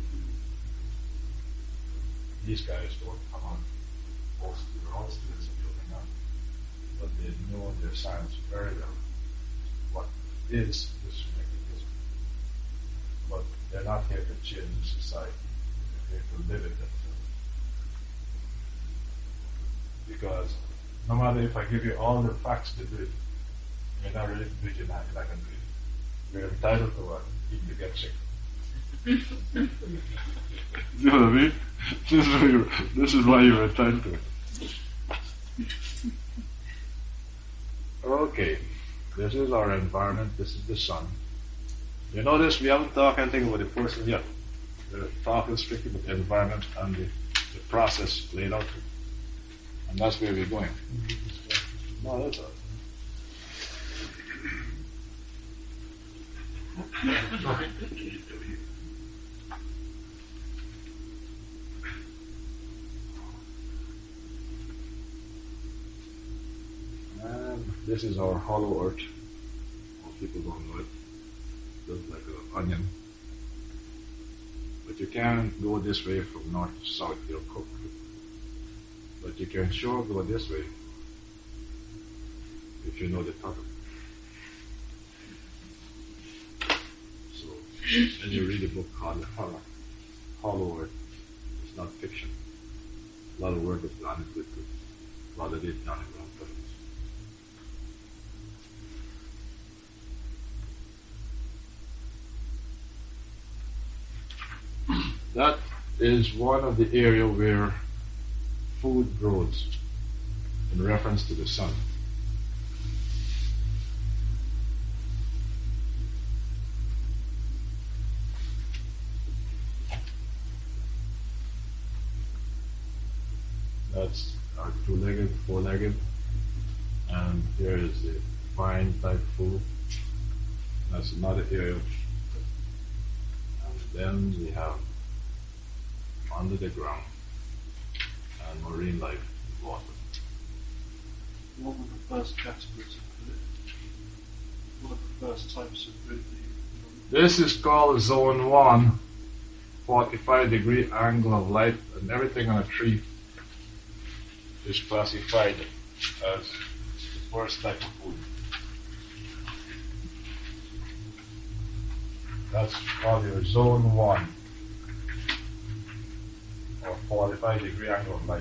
These guys don't come on most of their own students of Yogananda, but they know their science very well. What is this mechanism? But they're not here to change the society. They're here to live it themselves. Because no matter if I give you all the facts to do it, you're not really do it, you're not going to do it. You're entitled to what? Even to get sick. You know what I mean? This is why you're entitled to it. Okay, this is our environment. This is the sun. You notice we haven't talked anything about the person yet. We're talking strictly about the environment and the process laid out. And that's where we're going. No, that's all. And this is our hollow earth. Most people don't know it. Looks like an onion. But you can go this way from north to south, you'll cook. But you can sure go this way if you know the topic. So, and you read a book called Hollow Earth. It's not fiction. A lot of work is done with it. A lot of it done in wrong places. That is one of the area where food grows in reference to the sun. That's our two-legged, four-legged, and here is the vine type food. That's another area. And then we have under the ground and marine life in water. What were the first categories of food? What are the first types of food that you This is called Zone 1, 45-degree angle of light, and everything on a tree is classified as the first type of food. That's called your Zone 1, or 45-degree angle of light.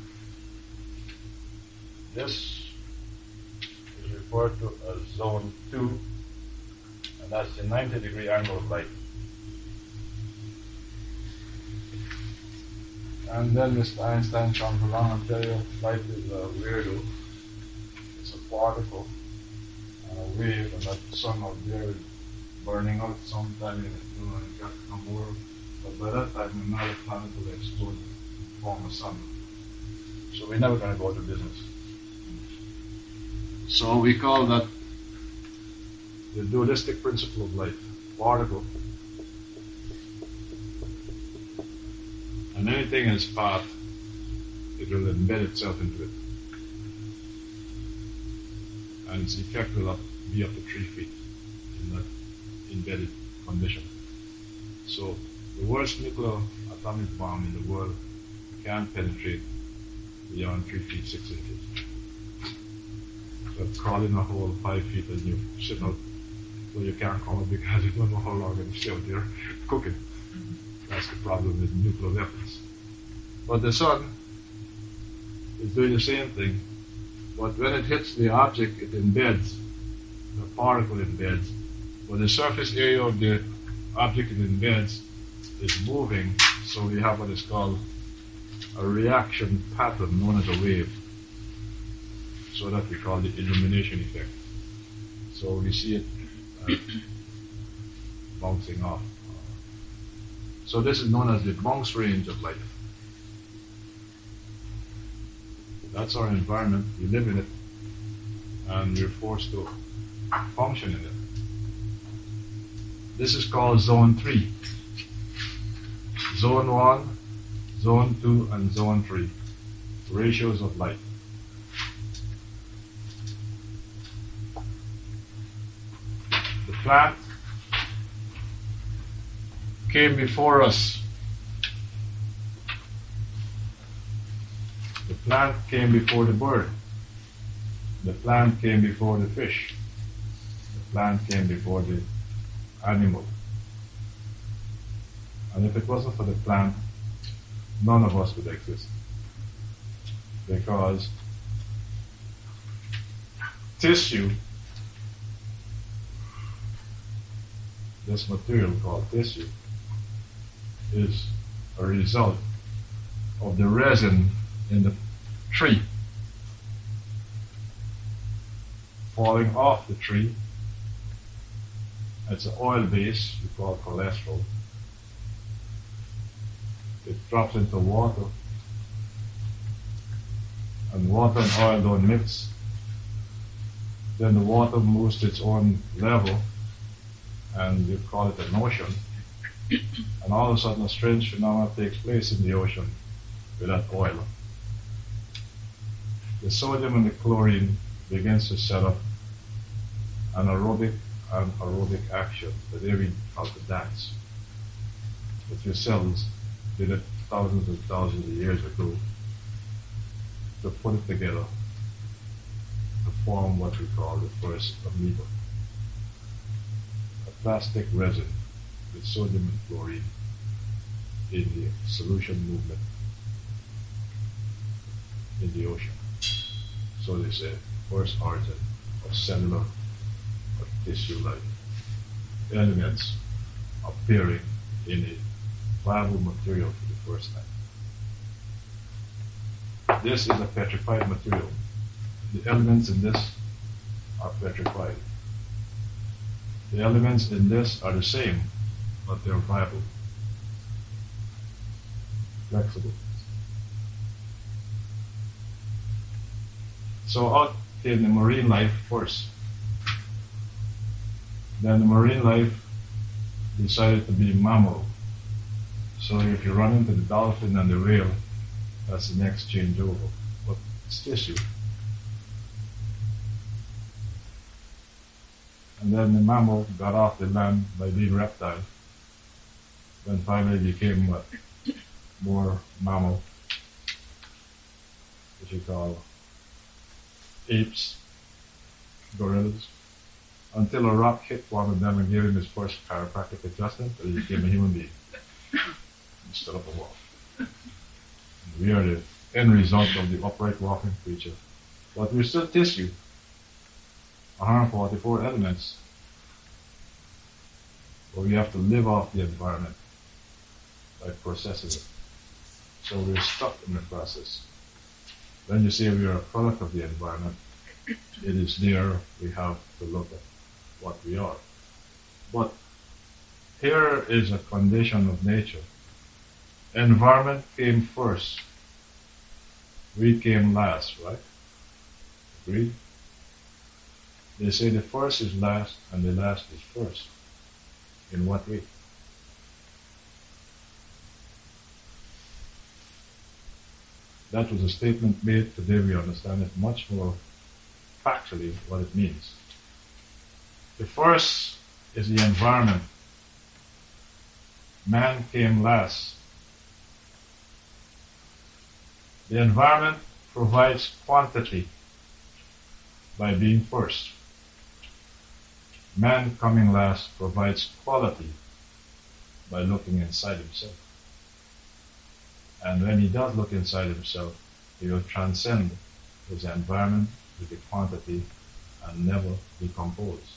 This is referred to as Zone 2, and that's the 90-degree angle of light. And then Mr. Einstein comes along and tells you light is a weirdo. It's a particle and a wave, and that sun out there is burning out sometime in it, and it got to come over. But by that time, another planet will explode and form a sun. So we're never going to go to business. So we call that the dualistic principle of light, particle. And anything in its path, it will embed itself into it. And its effect will be up to 3 feet in that embedded condition. So the worst nuclear atomic bomb in the world can't penetrate beyond 3 feet 6 inches. So crawling a hole 5 feet and you're sitting out, so you can't come out because you don't know how long it'll stay out there cooking. That's the problem with nuclear weapons. But the sun is doing the same thing, but when it hits the object, it embeds, the particle embeds, but the surface area of the object it embeds is moving, so we have what is called a reaction pattern known as a wave. So that we call the illumination effect. So we see it bouncing off. So this is known as the bounce range of light. That's our environment. We live in it, and we're forced to function in it. This is called Zone 3. Zone 1, Zone 2, and Zone 3. Ratios of light. The plant came before us. The plant came before the bird. The plant came before the fish. The plant came before the animal. And if it wasn't for the plant, none of us would exist. Because tissue, this material called tissue, is a result of the resin in the tree falling off the tree It's an oil base we call cholesterol. It drops into water, and water and oil don't mix. Then the water moves to its own level, and you call it an ocean. And all of a sudden a strange phenomenon takes place in the ocean with that oil. The sodium and the chlorine begins to set up an aerobic and aerobic action, the way we call the dance. That your cells did it thousands and thousands of years ago to put it together to form what we call the first amoeba. A plastic resin with sodium and chlorine in the solution movement in the ocean. So they say first origin of cellular or tissue life. Elements appearing in a viable material for the first time. This is a petrified material. The elements in this are petrified. The elements in this are the same, but they're viable, flexible. So out came the marine life first. Then the marine life decided to be mammal. So if you run into the dolphin and the whale, that's the next changeover. But it's tissue. And then the mammal got off the land by being reptile. Then finally became what? More mammal, which you call apes, gorillas, until a rock hit one of them and gave him his first chiropractic adjustment, and he became a human being. He stood up and walked. We are the end result of the upright walking creature. But we're still tissue. 144 elements. But we have to live off the environment by processing it. So we're stuck in the process. When you say we are a product of the environment, it is there we have to look at what we are. But here is a condition of nature. Environment came first. We came last, right? Agreed? They say the first is last and the last is first. In what way? That was a statement made. Today we understand it much more factually what it means. The first is the environment. Man came last. The environment provides quantity by being first. Man coming last provides quality by looking inside himself. And when he does look inside himself, he will transcend his environment with the quantity and never decompose.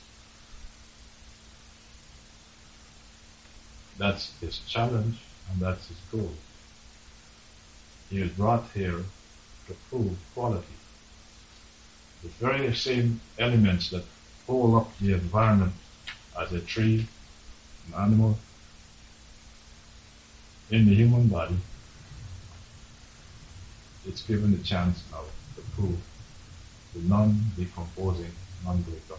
That's his challenge and that's his goal. He is brought here to prove quality. The very same elements that hold up the environment as a tree, an animal, in the human body, it's given the chance now to prove the non-decomposing, non-breakdown.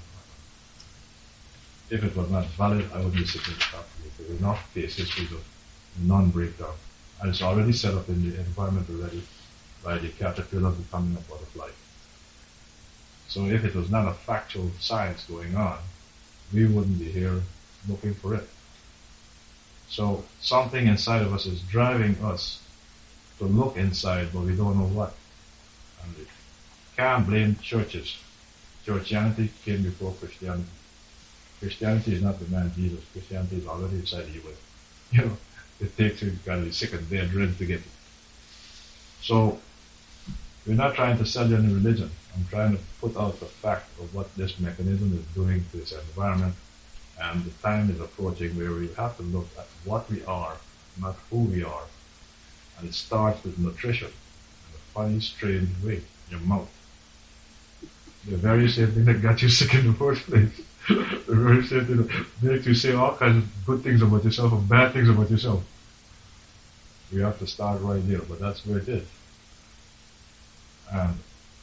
If it was not valid, I wouldn't be sitting here talking to you. There are enough cases of non-breakdown. And it's already set up in the environment already by the caterpillar becoming a butterfly. So if it was not a factual science going on, we wouldn't be here looking for it. So something inside of us is driving us to look inside, but we don't know what. And we can't blame churches. Churchianity came before Christianity. Christianity is not the man Jesus. Christianity is already inside you. You know, it takes you, you've got to be sick and dead, ready to get it. So we're not trying to sell you any religion. I'm trying to put out the fact of what this mechanism is doing to this environment, and the time is approaching where we have to look at what we are, not who we are. And it starts with nutrition in a funny, strange way, your mouth. The very same thing that got you sick in the first place. The very same thing makes you say all kinds of good things about yourself and bad things about yourself. You have to start right here, but that's where it is. And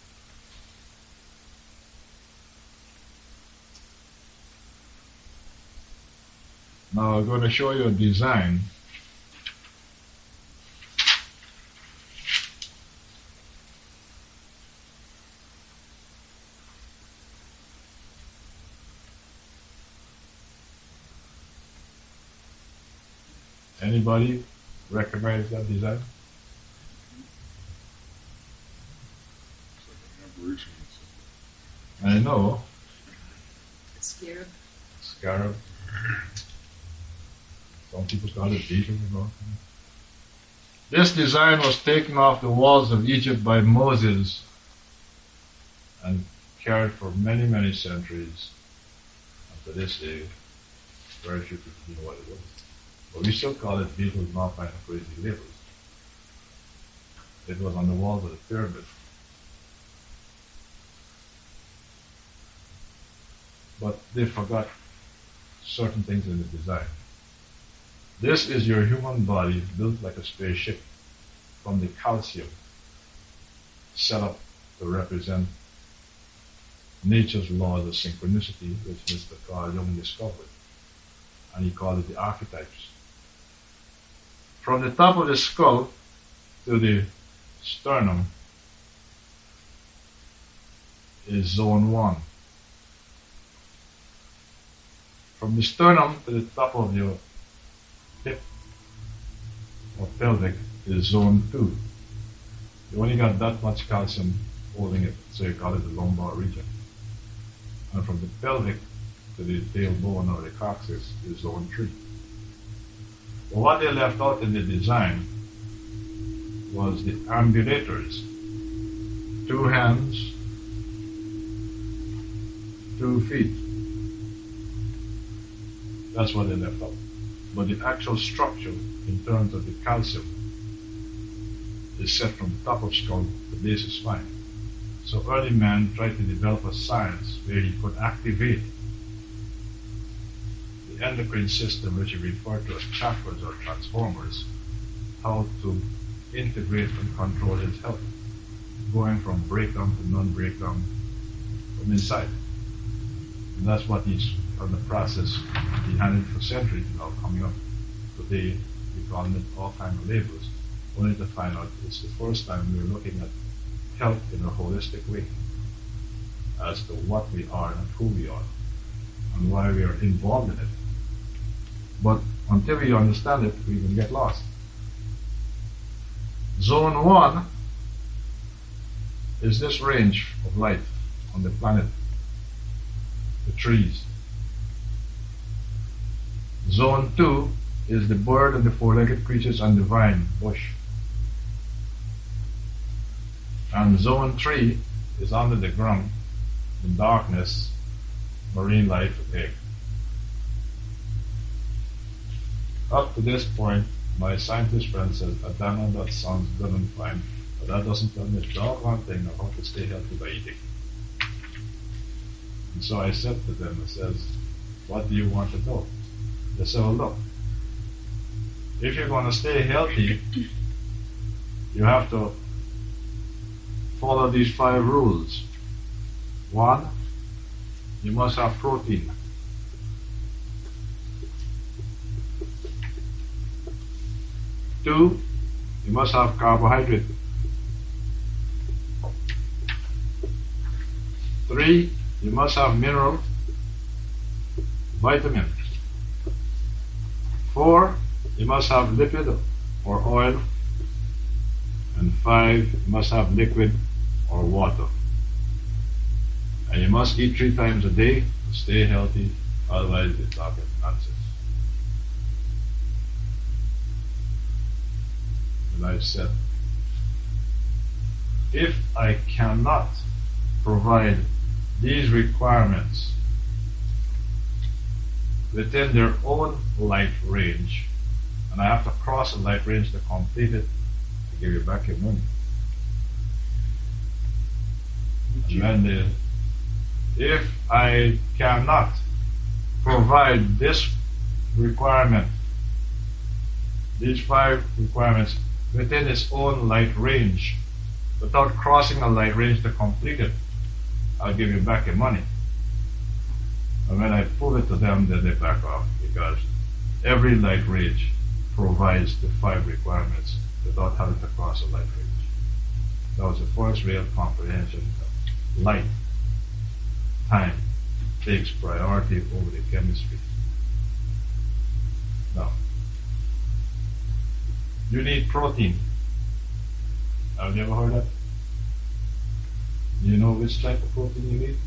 now I'm going to show you a design. Anybody recognize that design? It's like an Aboriginal. I know. Scarab. Scarab. Some people call it beetle. This design was taken off the walls of Egypt by Moses and carried for many, many centuries. And to this day, very few people know what it was. But we still call it beetles, not by crazy labels. It was on the walls of the pyramid. But they forgot certain things in the design. This is your human body built like a spaceship from the calcium set up to represent nature's laws of synchronicity, which Mr. Carl Jung discovered. And he called it the archetypes. From the top of the skull to the sternum is zone 1. From the sternum to the top of your hip or pelvic is zone 2. You only got that much calcium holding it, so you call it the lumbar region. And from the pelvic to the tailbone or the coccyx is zone 3. But what they left out in the design was the ambulators. 2 hands, 2 feet. That's what they left out. But the actual structure in terms of the calcium is set from the top of skull to base of spine. So early man tried to develop a science where he could activate the endocrine system, which he referred to as chakras or transformers, how to integrate and control his health, going from breakdown to non-breakdown from inside. And that's what he's on the process behind it for centuries now, coming up today. We call it all kinds of labels, only to find out it's the first time we're looking at health in a holistic way as to what we are and who we are and why we are involved in it. But until we understand it, we can get lost. Zone 1 is this range of light on the planet, the trees. Zone 2 is the bird and the four-legged creatures and the vine, bush. And zone 3 is under the ground, in darkness, marine life, egg. Up to this point, my scientist friend said, Adana, that sounds good and fine, but that doesn't tell me a doggone thing of how to stay healthy by eating. And so I said to them, I says, what do you want to know? They said, well, look, if you're going to stay healthy, you have to follow these 5 rules. 1, you must have protein. 2, you must have carbohydrate. 3, you must have mineral, vitamin. 4, you must have lipid or oil. And 5, you must have liquid or water. And you must eat 3 times a day to stay healthy, otherwise you're talking nonsense. And I said, if I cannot provide these requirements within their own light range, and I have to cross a light range to complete it, I give you back your money. And then if I cannot provide this requirement, these 5 requirements within its own light range, without crossing a light range to complete it, I'll give you back your money. And when I prove it to them, then they back off, because every light range provides the 5 requirements without having to cross a light range. That was the first real comprehension of light. Time takes priority over the chemistry. Now, you need protein. Have you ever heard that? Do you know which type of protein you need?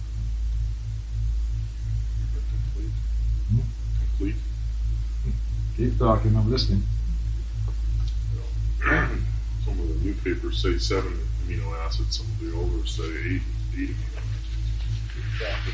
Complete. Keep talking, I'm listening. Some of the newspapers say 7 amino acids, some of the older say 8 amino acids.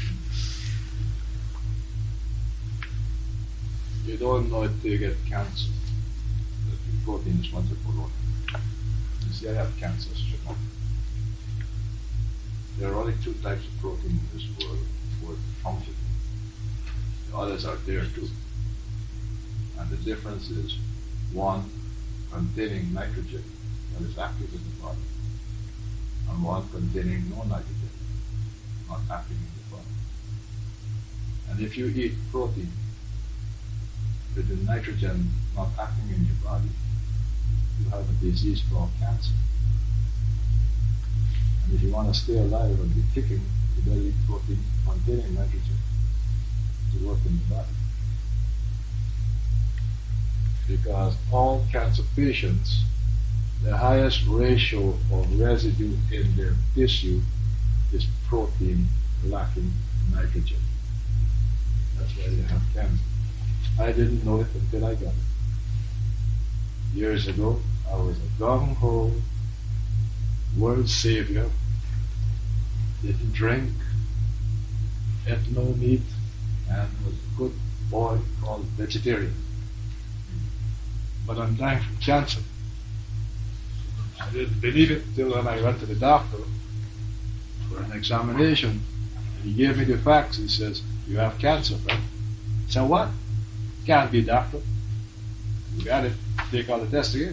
You don't know it till you get cancer. The protein is one to put on. You see, I have cancer, you know. There are only 2 types of protein in this world worth functioning. The others are there too. And the difference is one containing nitrogen that is active in the body, and one containing no nitrogen, not active in the body. And if you eat protein with the nitrogen not acting in your body, you have a disease called cancer. And if you want to stay alive and be kicking, you better eat protein containing nitrogen to work in the body. Because all cancer patients, the highest ratio of residue in their tissue is protein lacking nitrogen. That's why they have cancer. I didn't know it until I got it. Years ago, I was a gung-ho world savior, didn't drink, ate no meat, and was a good boy called vegetarian. But I'm dying from cancer. I didn't believe it till when I went to the doctor for an examination. And he gave me the facts. He says, "You have cancer, friend." I said, "What? Can't be, doctor." "You got it. Take all the tests again."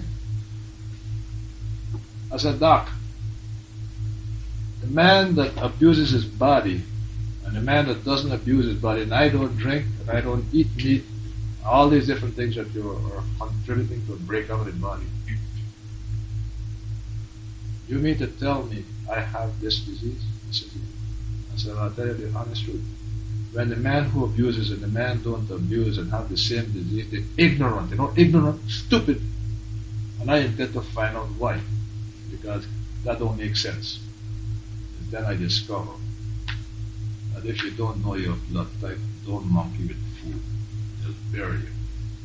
I said, "Doc, the man that abuses his body and the man that doesn't abuse his body, and I don't drink and I don't eat meat, all these different things that you are contributing to a breakdown of the body. You mean to tell me I have this disease?" He said, I said, "I'll tell you the honest truth. When the man who abuses and the man don't abuse and have the same disease, they're ignorant. You know, ignorant, stupid. And I intend to find out why. Because that don't make sense. And then I discover that if you don't know your blood type, don't monkey with food. They'll bury you.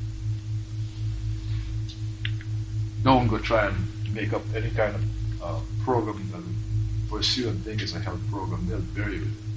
Don't go try and make up any kind of program that will pursue and think it's a health program. They'll bury you with it.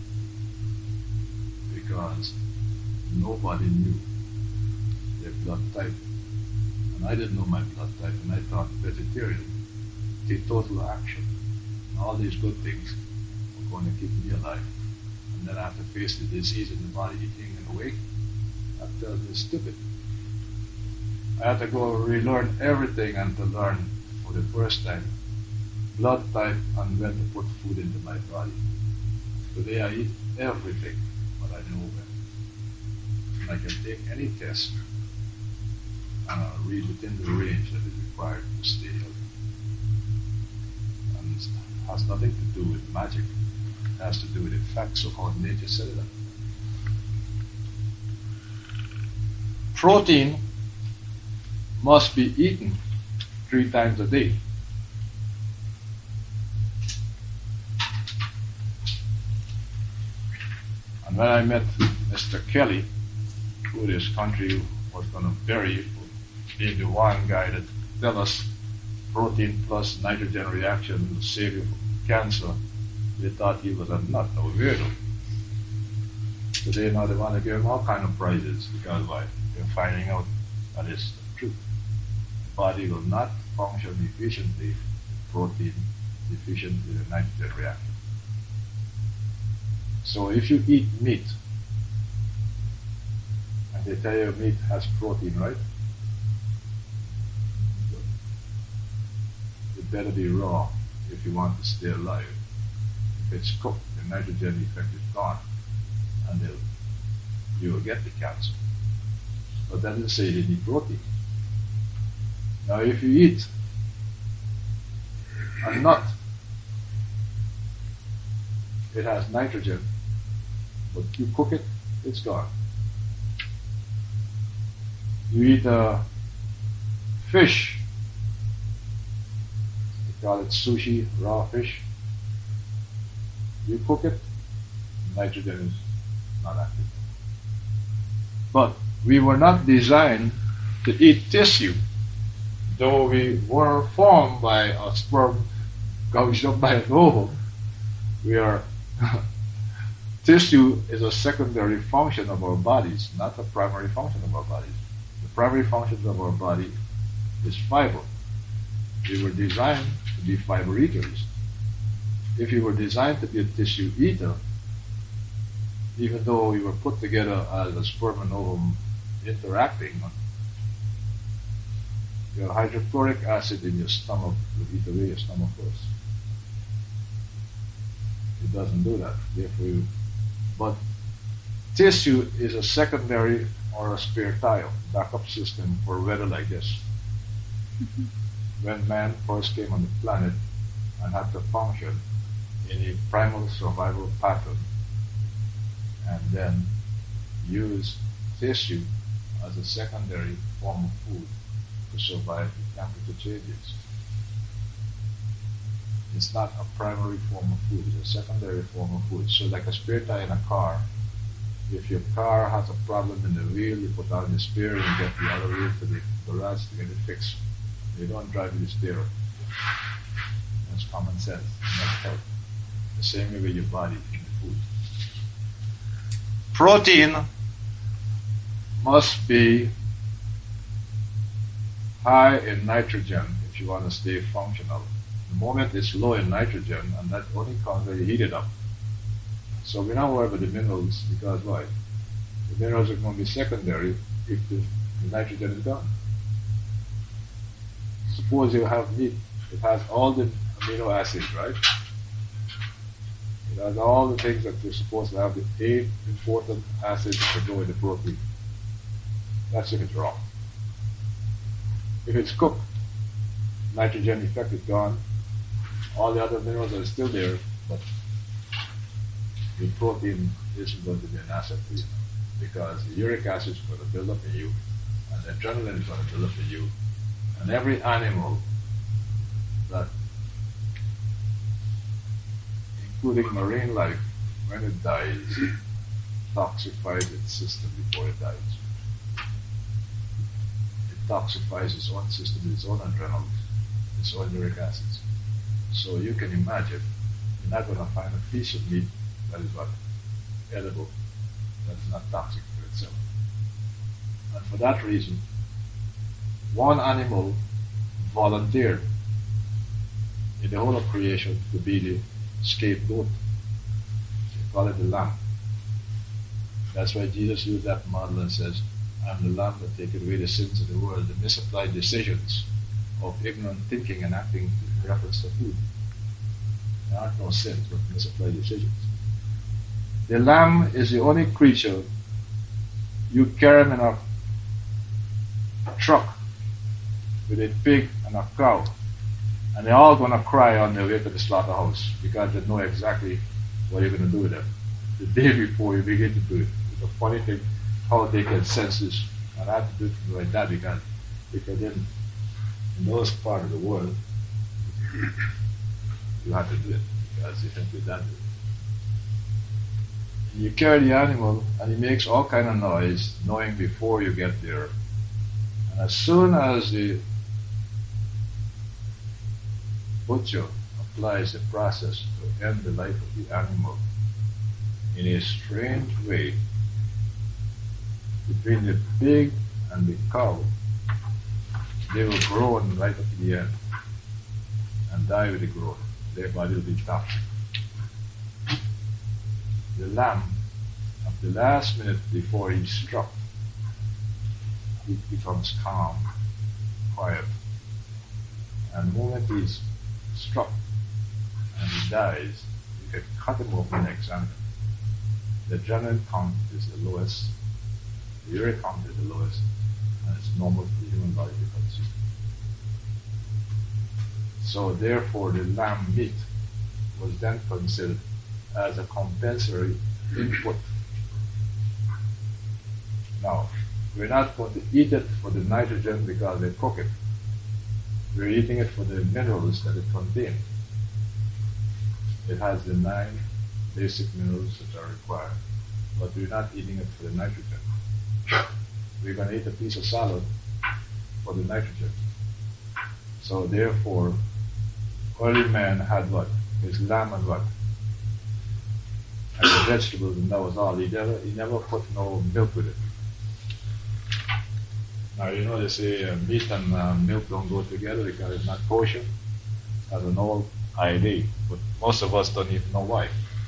Because nobody knew their blood type. And I didn't know my blood type, and I thought vegetarian, teetotal action, and all these good things were going to keep me alive. And then I have to face the disease in the body eating in a way that tells me stupid. I had to go relearn everything and to learn for the first time blood type and when to put food into my body. Today I eat everything, but I know when. And I can take any test and I'll read within the range that is required to stay healthy. And it has nothing to do with magic. It has to do with the facts of how nature set it up. Protein must be eaten 3 times a day. And when I met Mr. Kelly, who this country was going to bury for being the one guy that tell us protein plus nitrogen reaction will save you from cancer, they thought he was a nut, a weirdo. Today now they want to give him all kind of prizes because why? They're finding out that it's the truth. The body will not function efficiently with protein deficient with a nitrogen reaction. So if you eat meat They tell you meat has protein, right? It better be raw if you want to stay alive. If it's cooked, the nitrogen effect is gone, and you will get the cancer. But that doesn't say you need protein. Now, if you eat a nut, it has nitrogen, but you cook it, it's gone. You eat a fish, they call it sushi, raw fish. You cook it, nitrogen is not active. But we were not designed to eat tissue, though we were formed by a sperm gouged up by an ovum. We are tissue is a secondary function of our bodies, not a primary function of our bodies. The primary function of our body is fiber. We were designed to be fiber eaters. If you were designed to be a tissue eater, even though we were put together as a sperm and ovum interacting, your hydrochloric acid in your stomach will eat away your stomach first. It doesn't do that. Therefore, but tissue is a secondary or a spare tire, backup system for weather like this. When man first came on the planet and had to function in a primal survival pattern, and then use tissue as a secondary form of food to survive the temperature changes. It's not a primary form of food, it's a secondary form of food. So like a spare tire in a car, if your car has a problem in the wheel, you put on the spare and get the other wheel to the garage to get it fixed. You don't drive with the spare. That's common sense, not health. The same way with your body in the food. Protein must be high in nitrogen if you want to stay functional. The moment it's low in nitrogen, and that only comes when you heat it up. So we're not worried about the minerals, because why? The minerals are going to be secondary if the nitrogen is gone. Suppose you have meat, it has all the amino acids, right? It has all the things that you're supposed to have, the 8 important acids that go in the protein. That's if it's raw. If it's cooked, nitrogen effect is gone, all the other minerals are still there, but the protein isn't going to be an asset for you, because the uric acid is going to build up in you, and the adrenaline is going to build up in you, and every animal that, including marine life, when it dies, toxifies its system before it dies. It toxifies its own system, its own adrenaline, its own uric acids. So you can imagine, you're not going to find a piece of meat that is what? Edible, that's not toxic for itself. And for that reason, one animal volunteered in the whole of creation to be the scapegoat. They call it the lamb. That's why Jesus used that model and says, I'm the lamb that taketh away the sins of the world, the misapplied decisions of ignorant thinking and acting in reference to food. There aren't no sins, but misapplied decisions. The lamb is the only creature you carry in a truck with a pig and a cow, and they're all going to cry on their way to the slaughterhouse because they know exactly what you're going to do with them the day before you begin to do it. It's a funny thing how they can sense this, and I have to do it like that because in those parts of the world you have to do it because you think you're done with it. You carry the animal and he makes all kind of noise knowing before you get there. And as soon as the butcher applies the process to end the life of the animal, in a strange way, between the pig and the cow, they will groan right up to the end and die with the growth. Their body will be toxic. The lamb, at the last minute before he's struck, it becomes calm, quiet. And the moment he's struck and he dies, you can cut him open and examine him. The adrenaline count is the lowest, the uric count is the lowest, and it's normal for the human body to consume. So therefore the lamb meat was then considered as a compensatory input. Now, we're not going to eat it for the nitrogen because they cook it. We're eating it for the minerals that it contains. It has the 9 basic minerals that are required, but we're not eating it for the nitrogen. We're going to eat a piece of salad for the nitrogen. So therefore, early man had what? His lamb and what? And the vegetables, and that was all. He never put no milk with it. Now you know they say meat and milk don't go together because it's not kosher. That's an old idea, but most of us don't even know why.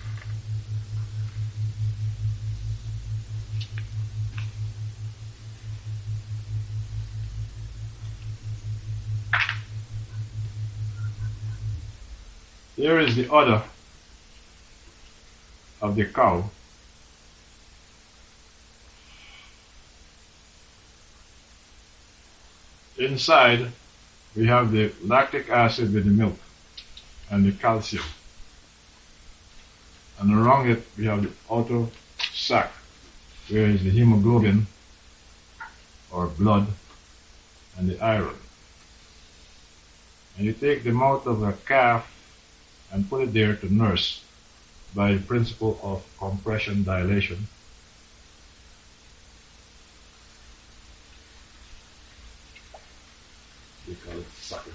Here is the udder of the cow. Inside, we have the lactic acid with the milk and the calcium. And around it, we have the outer sac, where is the hemoglobin, or blood, and the iron. And you take the mouth of a calf and put it there to nurse by the principle of compression dilation. We call it sucking.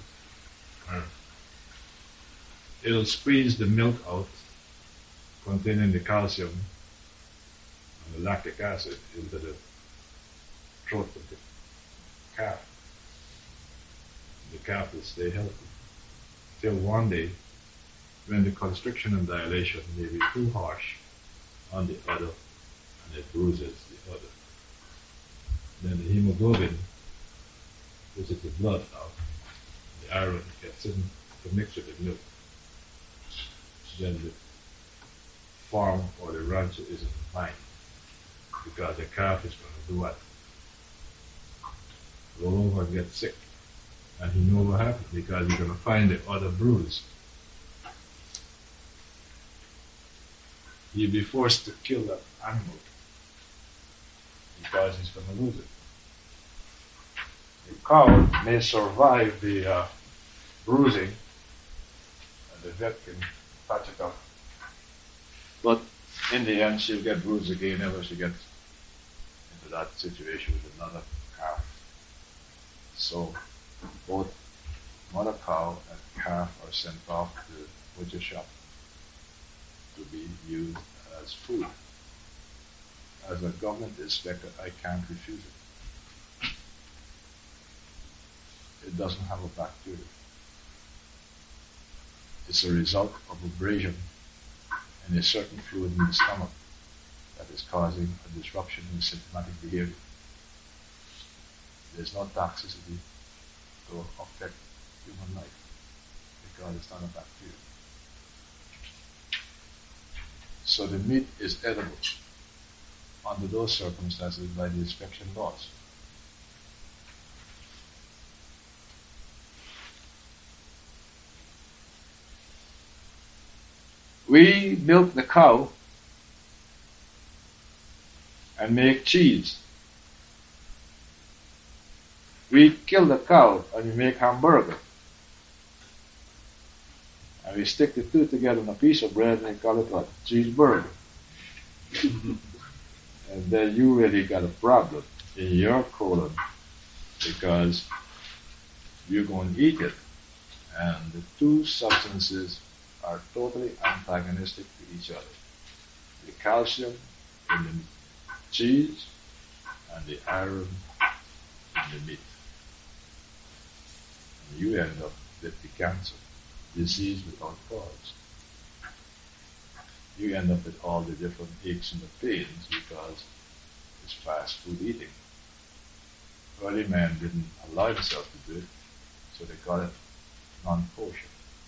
It'll squeeze the milk out containing the calcium and the lactic acid into the throat of the calf. The calf will stay healthy till one day when the constriction and dilation may be too harsh on the udder and it bruises the udder. Then the hemoglobin pushes the blood out. The iron gets in to mix with the milk. Then the farm or the rancher isn't fine because the calf is going to do what? Roll over and get sick. And he knows what happened because he's going to find the other bruise. He'll be forced to kill that animal because he's going to lose it. The cow may survive the bruising and the vet can patch it up. But in the end, she'll get bruised again whenever she gets into that situation with another calf. So both mother cow and calf are sent off to the butcher shop to be used as food. As a government inspector, I can't refuse it. It doesn't have a bacteria. It's a result of abrasion in a certain fluid in the stomach that is causing a disruption in symptomatic behavior. There's no toxicity to affect human life because it's not a bacteria. So the meat is edible under those circumstances by the inspection laws. We milk the cow and make cheese. We kill the cow and we make hamburger. And we stick the two together on a piece of bread and we call it what? Cheeseburger. And then you really got a problem in your colon because you're going to eat it and the two substances are totally antagonistic to each other. The calcium in the cheese and the iron in the meat. And you end up with the cancer, disease without cause. You end up with all the different aches and the pains because it's fast food eating. early man didn't allow himself to do it, so they call it non-kosher.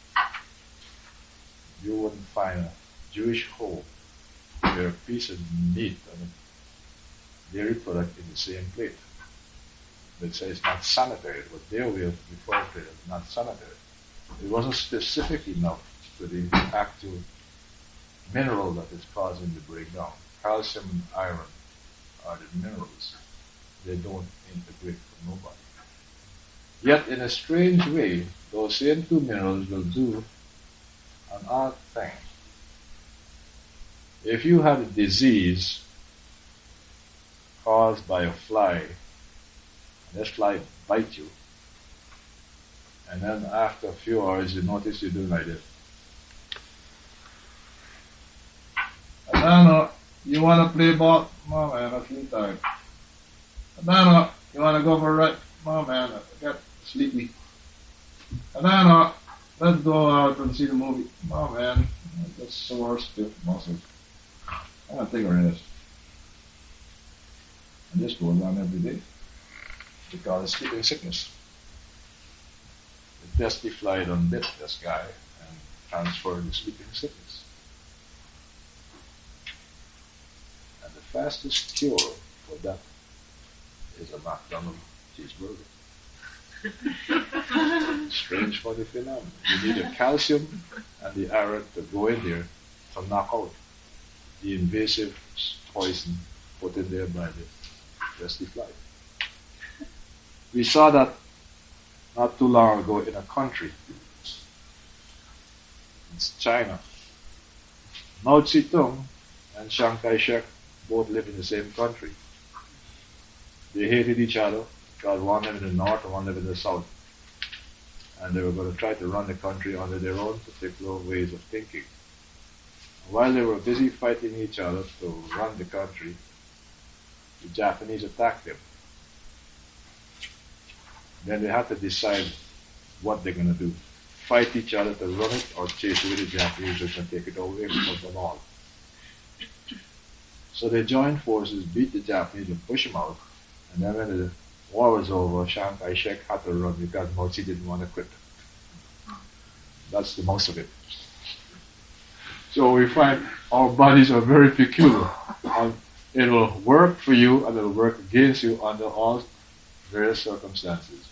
You wouldn't find a Jewish home where a piece of meat and a dairy product in the same plate. They say it's not sanitary. It was their way of referring to it as not sanitary. It wasn't specific enough to the actual mineral that is causing the breakdown. Calcium and iron are the minerals. They don't integrate for nobody. Yet in a strange way, those same two minerals will do an odd thing. If you had a disease caused by a fly, and this fly bites you, and then after a few hours you notice you do like this. Adano, you want to play ball? No man, I feel tired. Adano, you want to go for a ride? No man, I get sleepy. Adano, let's go out and see the movie. No man, I just sore, stiff muscles. I'm going to take a rest. And this goes on every day. Because it's sleeping sickness. The dusty fly done bit this guy and transferred the sleeping sickness. And the fastest cure for that is a McDonald's cheeseburger. Strange funny phenomenon. You need the calcium and the iron to go in there to knock out the invasive poison put in there by the dusty fly. We saw that not too long ago in a country. It's China. Mao Zedong and Chiang Kai-shek both live in the same country. They hated each other because one lived in the north and one lived in the south. And they were going to try to run the country under their own particular ways of thinking. While they were busy fighting each other to run the country, the Japanese attacked them. Then they had to decide what they're going to do. Fight each other to run it or chase away the Japanese and take it away from them all. So they joined forces, beat the Japanese and push them out. And then when the war was over, Chiang Kai-shek had to run because Mao Zedong didn't want to quit. That's the most of it. So we find our bodies are very peculiar. And it will work for you and it will work against you under all various circumstances.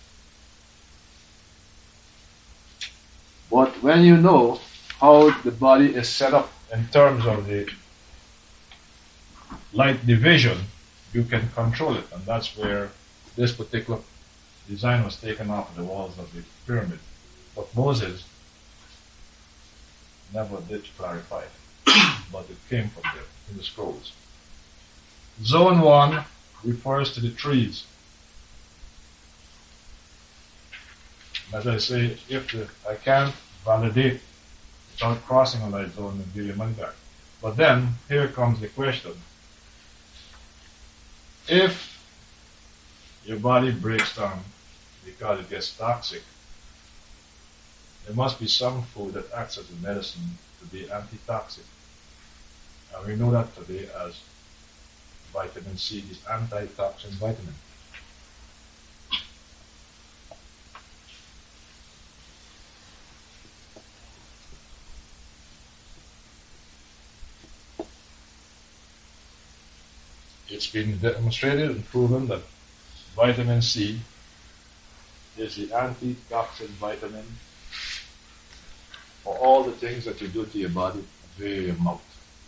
But when you know how the body is set up in terms of the light division, you can control it. And that's where this particular design was taken off of the walls of the pyramid. But Moses never did clarify it. But it came from there in the scrolls. Zone 1 refers to the trees. As I say, if I can't validate without crossing a light zone and give you money back. But then, here comes the question. If your body breaks down because it gets toxic, there must be some food that acts as a medicine to be antitoxic. And we know that today as vitamin C is antitoxin vitamin. It's been demonstrated and proven that vitamin C is the antitoxin vitamin for all the things that you do to your body via your mouth.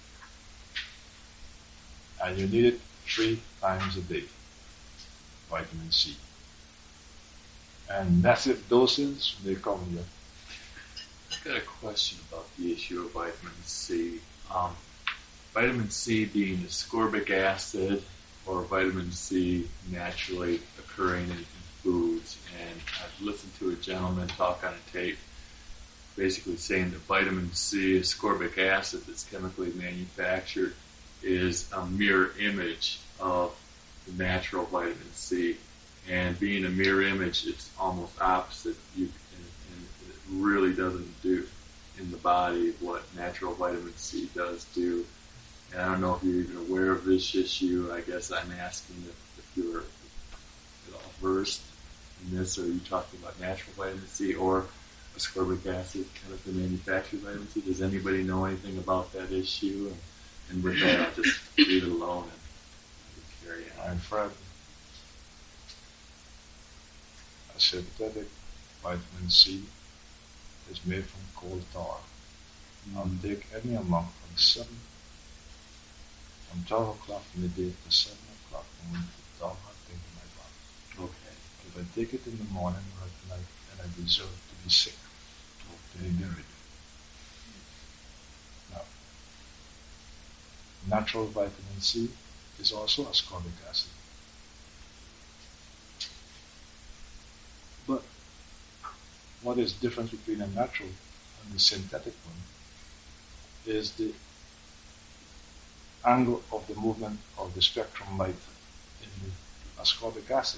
And you need it 3 times a day, vitamin C. And massive doses, they come here. I've got a question about the issue of vitamin C. Vitamin C being ascorbic acid or vitamin C naturally occurring in foods. And I've listened to a gentleman talk on a tape basically saying that vitamin C, ascorbic acid that's chemically manufactured, is a mirror image of the natural vitamin C. And being a mirror image, it's almost opposite. And it really doesn't do in the body what natural vitamin C does do. And I don't know if you're even aware of this issue. I guess I'm asking if you're at versed in this, or are you talking about natural vitamin C or ascorbic acid, kind of the manufactured vitamin C? Does anybody know anything about that issue? And with that, I'll just leave it alone and carry on. My friend, a synthetic vitamin C is made from coal tar. I'll take any amount from 12 o'clock midday to 7 o'clock when it's all hot thing in my body. Okay. If I take it in the morning or at night, then I deserve to be sick. Very good. Now, natural vitamin C is also ascorbic acid. But what is different between a natural and the synthetic one is the angle of the movement of the spectrum light in the ascorbic acid.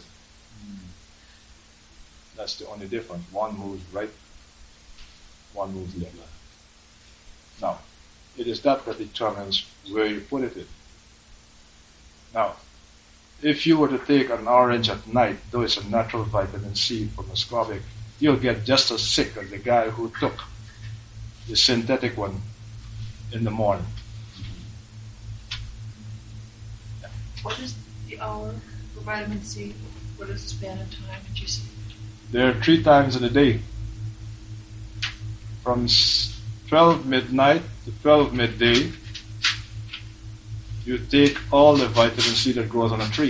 That's the only difference. One moves right, one moves left. Now, it is that determines where you put it in. Now, if you were to take an orange at night, though it's a natural vitamin C from ascorbic, you'll get just as sick as the guy who took the synthetic one in the morning. What is the hour for vitamin C? What is the span of time did you say? There are 3 times in a day. From 12 midnight to 12 midday, you take all the vitamin C that grows on a tree.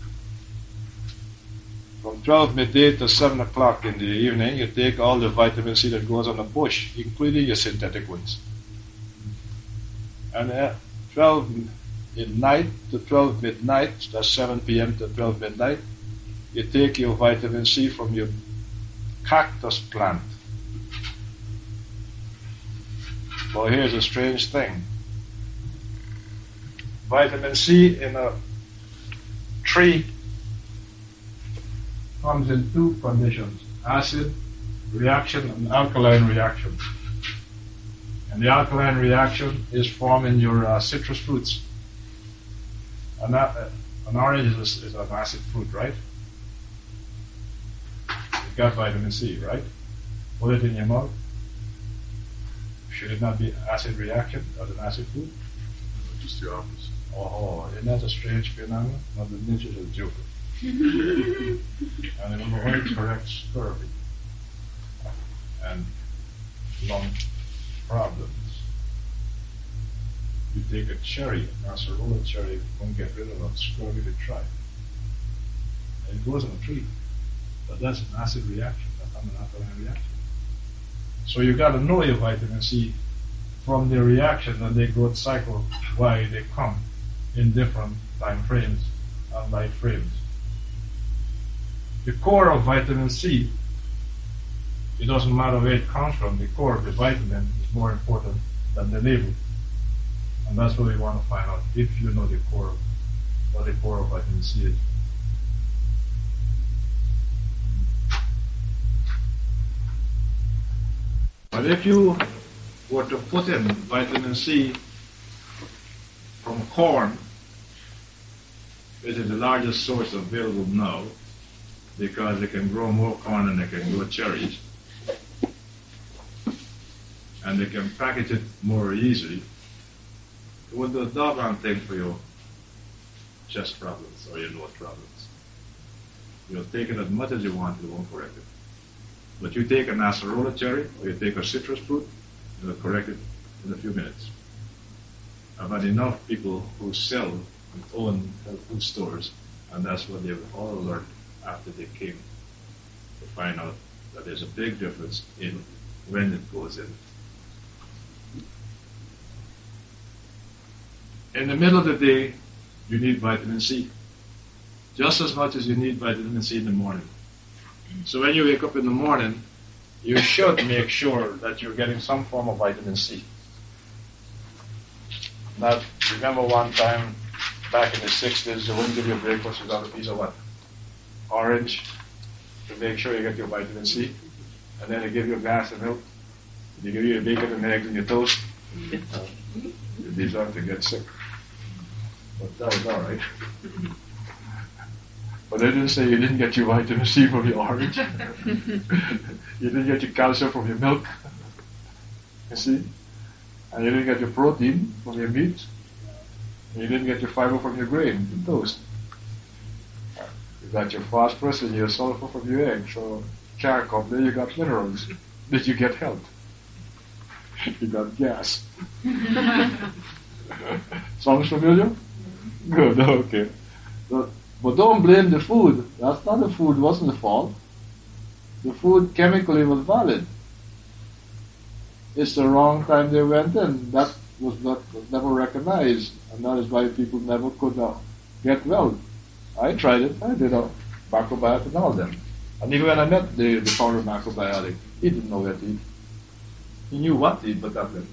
From 12 midday to 7 o'clock in the evening, you take all the vitamin C that grows on a bush, including your synthetic ones. And at 12 midnight to 12 midnight, that's 7 p.m. to 12 midnight, you take your vitamin C from your cactus plant. Well, here's a strange thing. Vitamin C in a tree comes in 2 conditions: acid reaction and alkaline reaction. And the alkaline reaction is forming your citrus fruits. An orange is an acid fruit, right? You got vitamin C, right? Put it in your mouth. Should it not be acid reaction as an acid fruit? Just the opposite. Oh, isn't that a strange phenomenon? Not the ninjas are joking. And it will only correct scurvy and lung problems. You take a cherry, a acerola cherry, won't get rid of a scurvy to try. And it grows on a tree. But that's an acid reaction, that's not an alkaline reaction. So you got to know your vitamin C from their reaction and their growth cycle, why they come in different time frames and light frames. The core of vitamin C, it doesn't matter where it comes from, the core of the vitamin is more important than the label. And that's what we want to find out, if you know the core, what the core of vitamin C is. But if you were to put in vitamin C from corn, which is the largest source available now, because they can grow more corn than they can grow cherries, and they can package it more easily, it would do a doggone thing for your chest problems or your nose problems. You'll take it as much as you want, it won't correct it. But you take an acerola cherry, or you take a citrus fruit, it'll correct it in a few minutes. I've had enough people who sell and own health food stores, and that's what they've all learned after they came to find out that there's a big difference in when it goes in. In the middle of the day, you need vitamin C, just as much as you need vitamin C in the morning. So when you wake up in the morning, you should make sure that you're getting some form of vitamin C. Now, remember one time back in the 60s, they wouldn't give you a breakfast without a piece of what? Orange, to make sure you get your vitamin C. And then they give you a glass of milk. They give you your bacon and eggs and your toast. You deserve to get sick. But that was all right. But they didn't say you didn't get your vitamin C from your orange. You didn't get your calcium from your milk. You see? And you didn't get your protein from your meat. And you didn't get your fiber from your grain, the toast. You got your phosphorus and your sulfur from your egg. So, can't come there, you got minerals. Did you get health? You got gas. Sounds familiar? Good, okay. But don't blame the food. That's not the food, wasn't the fault. The food chemically was valid. It's the wrong time they went in. That was never recognized. And that is why people never could get well. I tried it. I did a macrobiotic and all them. And even when I met the founder of macrobiotic, he didn't know what to eat. He knew what to eat, but that didn't.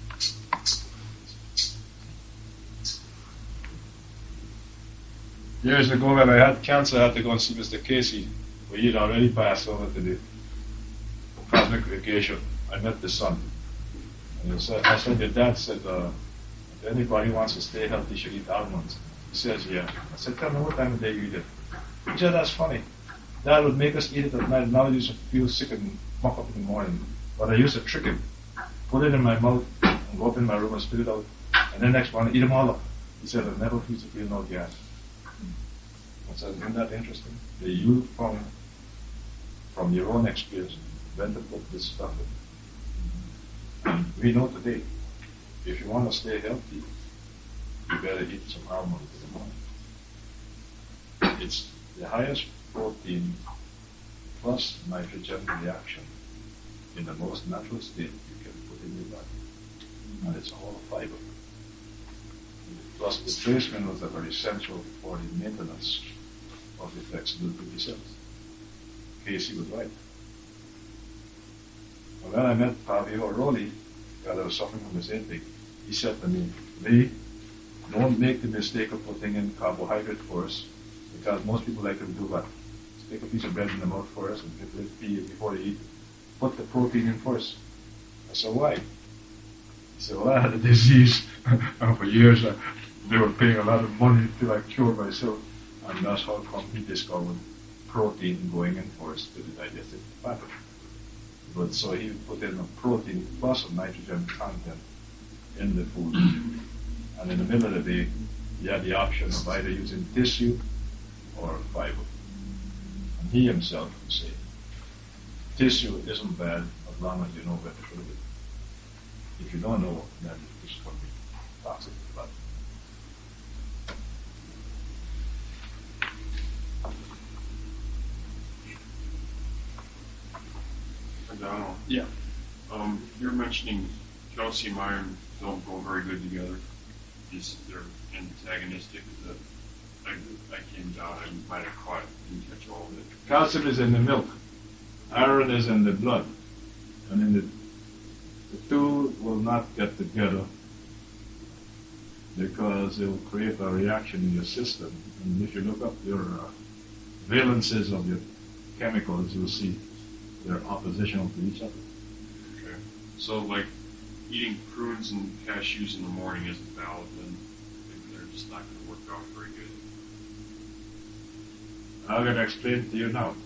Years ago when I had cancer, I had to go and see Mr. Casey. He had already passed over to the cosmic vacation. I met the son. And I said, your dad said, if anybody wants to stay healthy, should eat almonds. He says, yeah. I said, tell me what time of day you eat it. He said, that's funny. Dad would make us eat it at night. Now I used to feel sick and muck up in the morning. But I used to trick him. Put it in my mouth and go up in my room and spit it out. And then next morning, eat them all up. He said, I never used to feel no gas. I said, isn't that interesting? That you from your own experience when to put this stuff in. And we know today, if you want to stay healthy, you better eat some almonds in the morning. It's the highest protein plus nitrogen reaction in the most natural state you can put in your body. And it's all fiber. Plus the trace minerals that are essential for the maintenance of the flexible T cells. Casey was right. And when I met Fabio Roli, because I was suffering from the same thing, he said to me, Lee, don't make the mistake of putting in carbohydrate first, because most people like to do that. Stick a piece of bread in the mouth first and get it before they eat. Put the protein in first. I said, why? He said, well, I had a disease, and for years they were paying a lot of money till I cured myself. And that's how come he discovered protein going in first to the digestive pattern. But so he put in a protein plus a nitrogen content in the food. And in the middle of the day, he had the option of either using tissue or fiber. And he himself would say, tissue isn't bad as long as you know where to put it. If you don't know, then it's going to be toxic to the body. Donald. Yeah. You're mentioning calcium iron don't go very good together. They're antagonistic. I came down. I might have caught it. Didn't catch all of it. Calcium is in the milk. Iron is in the blood. And in the two will not get together because it will create a reaction in your system. And if you look up your valences of your chemicals, you'll see they're oppositional to each other. Okay. So, like, eating prunes and cashews in the morning isn't valid, then maybe they're just not going to work out very good. I'm going to explain it to you now.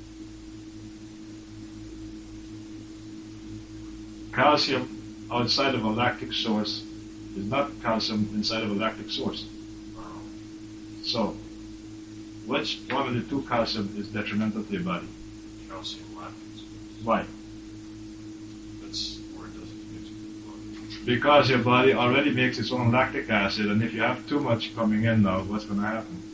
Calcium outside of a lactic source is not calcium inside of a lactic source. So, which one of the two calcium is detrimental to your body? Calcium lactate. Why? That's where it doesn't mix with the blood. Because your body already makes its own lactic acid, and if you have too much coming in now, what's going to happen?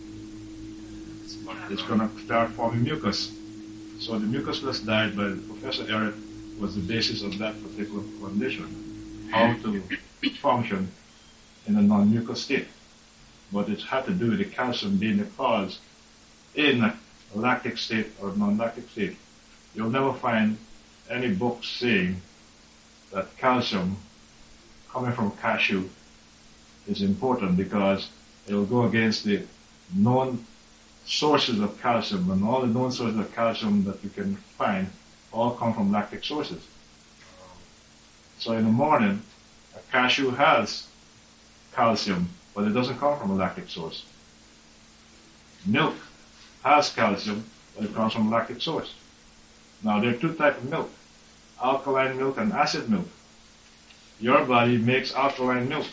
It's going to start forming mucus. So the mucusless diet by Professor Ehret was the basis of that particular condition, how to function in a non-mucus state. But it had to do with the calcium being the cause in a lactic state or non-lactic state. You'll never find any book saying that calcium coming from cashew is important because it will go against the known sources of calcium, and all the known sources of calcium that you can find all come from lactic sources. So in the morning, a cashew has calcium, but it doesn't come from a lactic source. Milk has calcium, but it comes from lactic source. Now, there are two types of milk, alkaline milk and acid milk. Your body makes alkaline milk.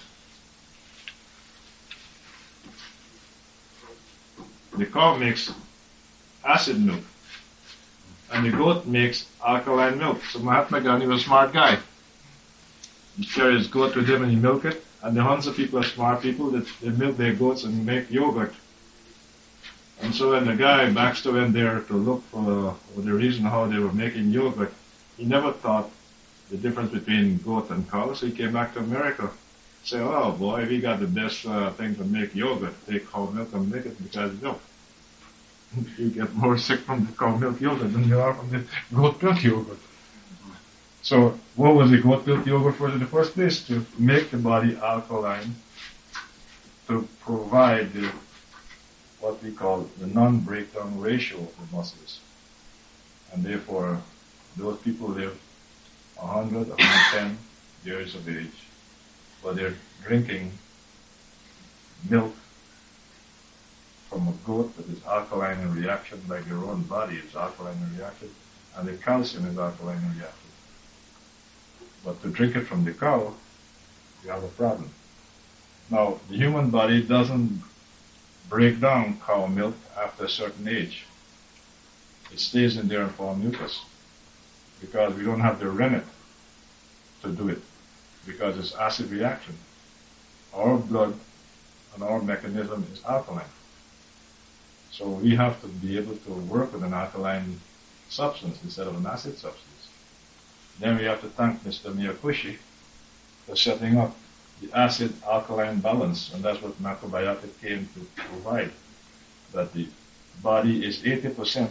The cow makes acid milk. And the goat makes alkaline milk. So Mahatma Gandhi was a smart guy. He carried his goat with him and he milked it. And the Hunza people are smart people that they milk their goats and make yogurt. And so when the guy Baxter went there to look for the reason how they were making yogurt, he never thought the difference between goat and cow. So he came back to America. Say, oh boy, we got the best thing to make yogurt. Take cow milk and make it because milk. You get more sick from the cow milk yogurt than you are from the goat milk yogurt. So what was the goat milk yogurt for in the first place? To make the body alkaline, to provide what we call the non-breakdown ratio of the muscles. And therefore, those people live 100, 110 years of age, but they're drinking milk from a goat that is alkaline in reaction, like your own body is alkaline in reaction, and the calcium is alkaline in reaction. But to drink it from the cow, you have a problem. Now, the human body doesn't break down cow milk after a certain age. It stays in there and forms mucus, because we don't have the rennet to do it, because it's acid reaction. Our blood and our mechanism is alkaline. So we have to be able to work with an alkaline substance instead of an acid substance. Then we have to thank Mr. Miyakushi for setting up the acid-alkaline balance, and that's what macrobiotic came to provide, that the body is 80%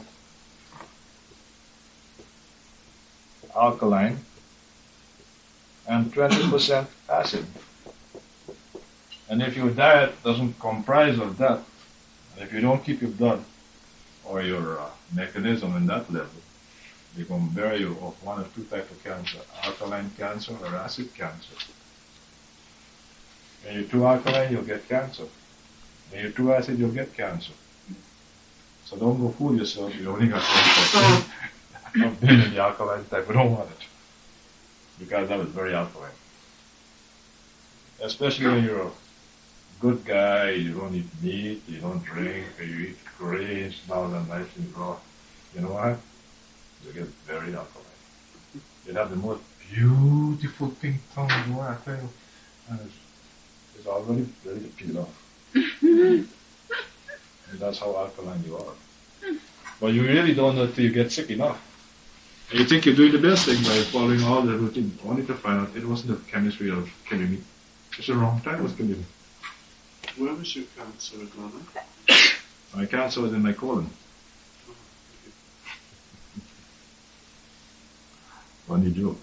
alkaline and 20% acid. And if your diet doesn't comprise of that, and if you don't keep your blood or your mechanism in that level, they're going to bury you of one of two types of cancer, alkaline cancer or acid cancer. When you're too alkaline, you'll get cancer. When you're too acid, you'll get cancer. So don't go fool yourself. You only got 1% of being in the alkaline type. We don't want it, because that is very alkaline. Especially when you're a good guy, you don't eat meat, you don't drink, you eat grains, mild and nice and raw. You know what? You get very alkaline. You have the most beautiful pink tongue, boy, I tell you. And it's already ready to peel off. And that's how alkaline you are. But you really don't know till you get sick enough. And you think you're doing the best thing by following all the routine, only to find out it wasn't the chemistry that was killing me. It's the wrong time was killing me. Where was your cancer, Glenn? My cancer was in my colon. Funny joke.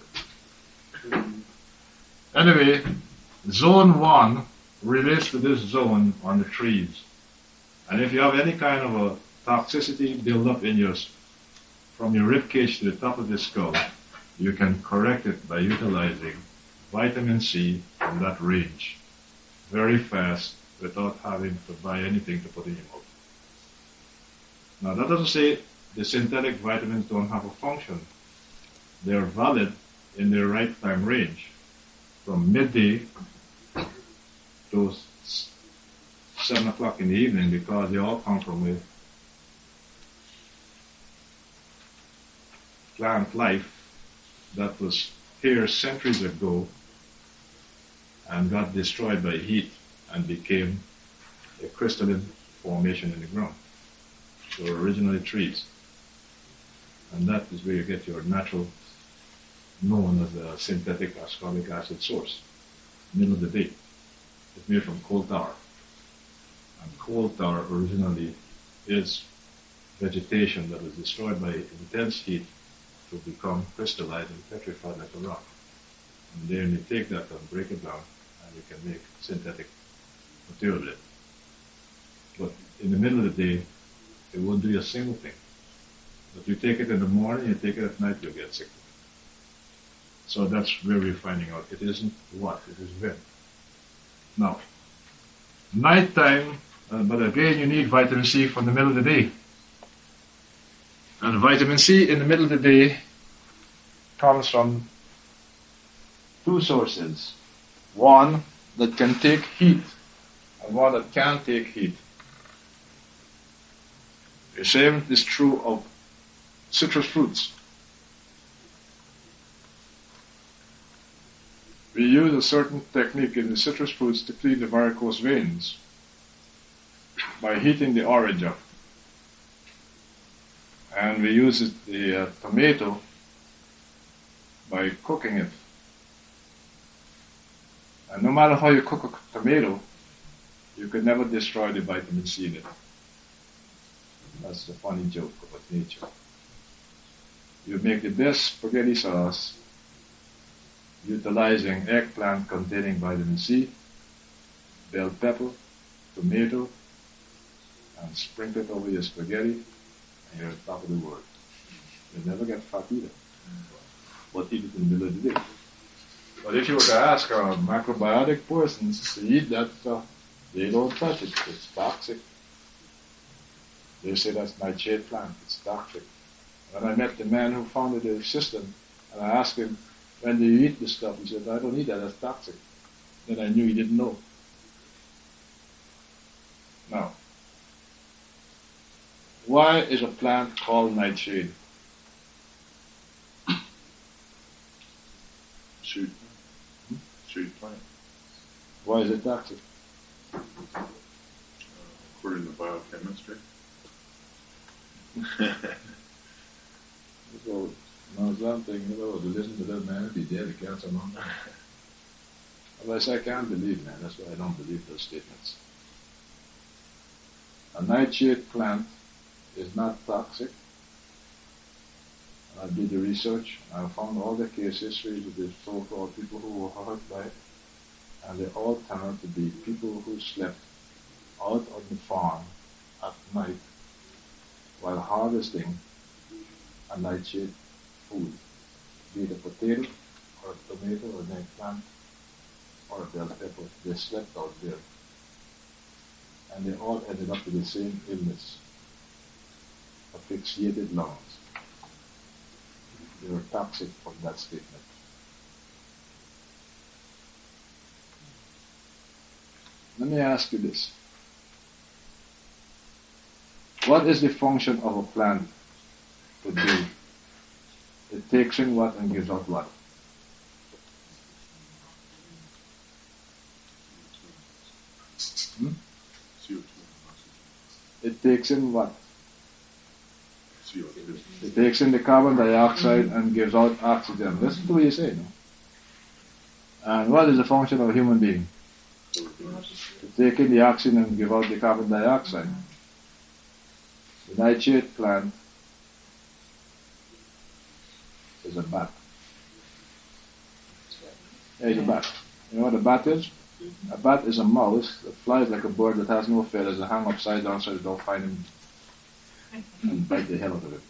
Anyway, zone 1 relates to this zone on the trees. And if you have any kind of a toxicity build up in yours, from your rib cage to the top of the skull, you can correct it by utilizing vitamin C from that range very fast without having to buy anything to put in your mouth. Now that doesn't say the synthetic vitamins don't have a function. They're valid in their right time range, from midday to 7 o'clock in the evening, because they all come from a plant life that was here centuries ago and got destroyed by heat and became a crystalline formation in the ground. So originally trees. And that is where you get your natural, known as a synthetic ascorbic acid source, middle of the day. It's made from coal tar. And coal tar originally is vegetation that was destroyed by intense heat to become crystallized and petrified like a rock. And then you take that and break it down, and you can make synthetic material with it. But in the middle of the day, it won't do you a single thing. But you take it in the morning, you take it at night, you'll get sick. So that's where we're finding out. It isn't what, it is when. Now, nighttime, but again you need vitamin C from the middle of the day. And vitamin C in the middle of the day comes from two sources. One that can take heat and one that can't take heat. The same is true of citrus fruits. We use a certain technique in the citrus fruits to clean the varicose veins by heating the orange up. And we use the tomato by cooking it. And no matter how you cook a tomato, you can never destroy the vitamin C in it. That's the funny joke about nature. You make the best spaghetti sauce utilizing eggplant containing vitamin C, bell pepper, tomato, and sprinkle it over your spaghetti, and you're at the top of the world. You'll never get fat either. But eat it in the middle of the day. But if you were to ask macrobiotic persons to eat that stuff, they don't touch it. It's toxic. They say that's nightshade plant. It's toxic. When I met the man who founded the system, and I asked him, when do you eat this stuff? He said, I don't eat that. That's toxic. Then I knew he didn't know. Now, why is a plant called nightshade? Shade plant. Why is it toxic? According to biochemistry. So, no, something, to listen to that man and be dead, the cancer among them. Otherwise, I can't believe, man. That's why I don't believe those statements. A nightshade plant is not toxic. I did the research. I found all the case histories of the so-called people who were hurt by it, and they all turned out to be people who slept out on the farm at night while harvesting a nightshade food, be it a potato or a tomato or an eggplant or a bell pepper. They slept out there, and they all ended up with the same illness, asphyxiated lungs. They were toxic from that statement. Let me ask you this. What is the function of a plant to do? It takes in what and gives out what? CO2. It takes in what? CO2. It takes in the carbon dioxide and gives out oxygen. Listen to what you say, no? And what is the function of a human being? To take in the oxygen and give out the carbon dioxide. The nightshade plant is a bat. Yeah, it's a bat. You know what a bat is? A bat is a mouse that flies like a bird that has no feathers and hang upside down so they don't find him and bite the hell out of it.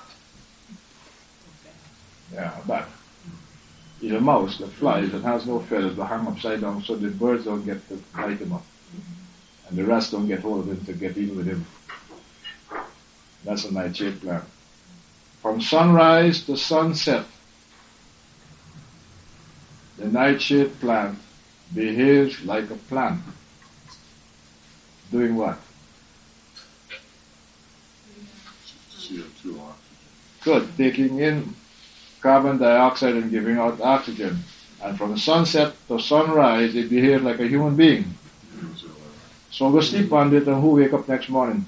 Yeah, a bat. It's a mouse that flies and has no feathers but hang upside down so the birds don't get to bite him up. And the rats don't get hold of him to get even with him. That's a nightshade plant. From sunrise to sunset, the nightshade plant behaves like a plant. Doing what? CO2 oxygen. Good. Taking in carbon dioxide and giving out oxygen. And from sunset to sunrise, it behaves like a human being. So go sleep on it and who wake up next morning?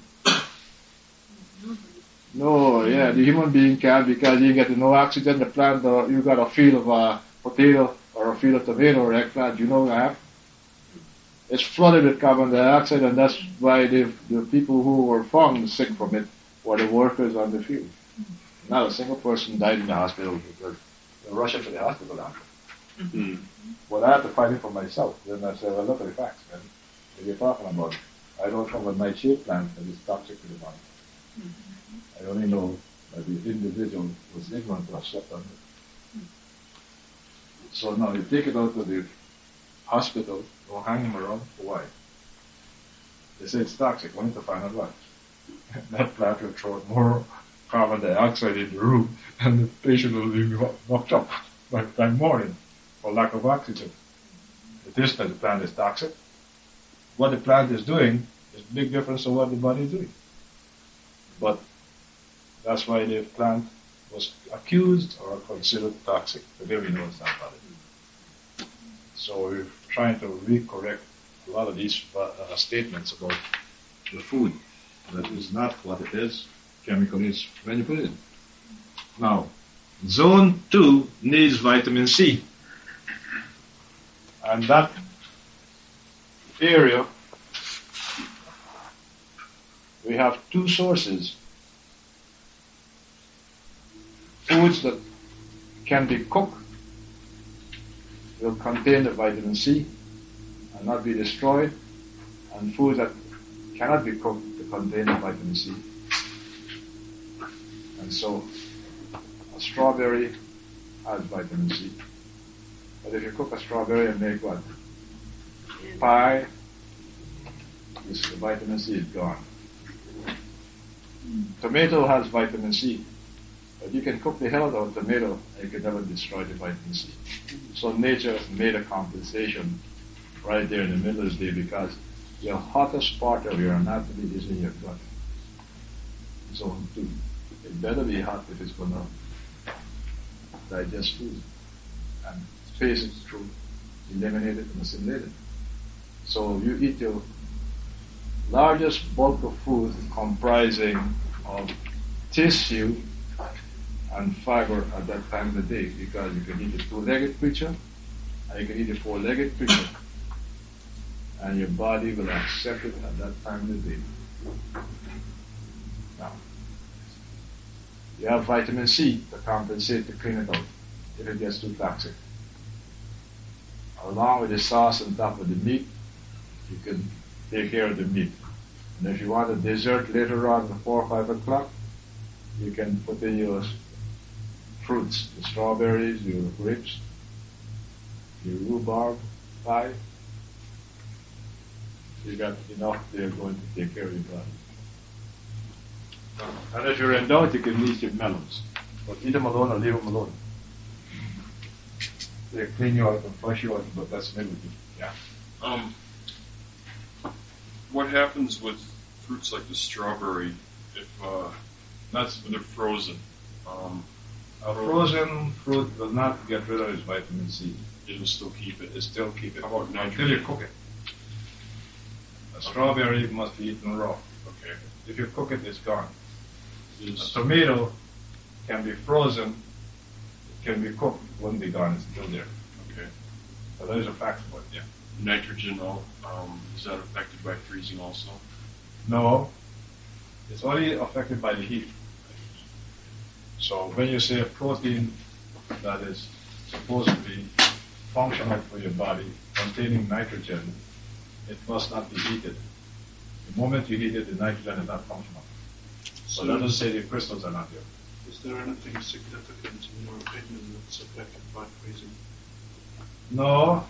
No, yeah, the human being can't because you get no oxygen. The plant, you got a field of a potato or a field of tomato or eggplant, you know that. It's flooded with carbon dioxide, and that's why the people who were found sick from it were the workers on the field. Not a single person died in the hospital because they were rushing to the hospital after. Mm-hmm. Well, I had to find it for myself. Then I said, well, look at the facts, man. What are you talking about? I don't know what nightshade plant that is toxic to the body. I only know that the individual was ignorant or slept on it. So now you take it out to the hospital, don't hang him around. Why? They say it's toxic. We need to find out what. That plant will throw out more carbon dioxide in the room, and the patient will be knocked up by morning for lack of oxygen. It is that the plant is toxic. What the plant is doing is a big difference from what the body is doing. But that's why the plant was accused or considered toxic. Today we know it's not valid. So we're trying to recorrect a lot of these statements about the food. That is not what it is. Chemical is when you put it in. Now, zone 2 needs vitamin C. And that area, we have two sources. Foods that can be cooked will contain the vitamin C and not be destroyed, and foods that cannot be cooked to contain the vitamin C. And so, a strawberry has vitamin C. But if you cook a strawberry and make what? Pie, the vitamin C is gone. Tomato has vitamin C. But you can cook the hell out of a tomato and you can never destroy the vitamin C. So nature made a compensation right there in the middle of the day, because your hottest part of your anatomy is in your gut. Zone 2. It better be hot if it's going to digest food and phase it through, eliminate it and assimilate it. So you eat your largest bulk of food comprising of tissue and fiber at that time of the day, because you can eat a two-legged creature and you can eat a four-legged creature, and your body will accept it at that time of the day. Now, you have vitamin C to compensate, to clean it out if it gets too toxic. Along with the sauce on top of the meat, you can take care of the meat. And if you want a dessert later on at 4 or 5 o'clock, you can put in your fruits, the strawberries, your grapes, your rhubarb pie. You got enough there going to take care of your body. And if you're in doubt, you can eat your melons. But eat them alone or leave them alone. They clean you out and flush you out, but that's negative. Yeah. What happens with fruits like the strawberry if when they're frozen? A frozen fruit will not get rid of its vitamin C. It'll still keep it. It still keep it. How about until nitrogen? you cook it. A strawberry must be eaten raw. Okay. If you cook it, it's gone. A Is tomato can be frozen, it can be cooked, it won't be gone, it's still there. okay. So there's a fact about it, yeah. Nitrogen, is that affected by freezing also? No, it's only affected by the heat. So when you say a protein that is supposed to be functional for your body, containing nitrogen, it must not be heated. The moment you heat it, the nitrogen is not functional. So that doesn't say the crystals are not there. Is there anything significant in your opinion that's affected by freezing? No.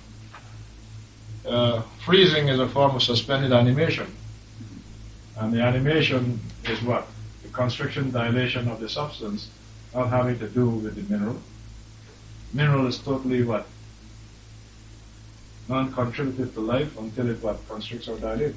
Freezing is a form of suspended animation. And the animation is what? The constriction, dilation of the substance, not having to do with the mineral. Mineral is totally what? Non-contributive to life until it what? Constricts or dilates.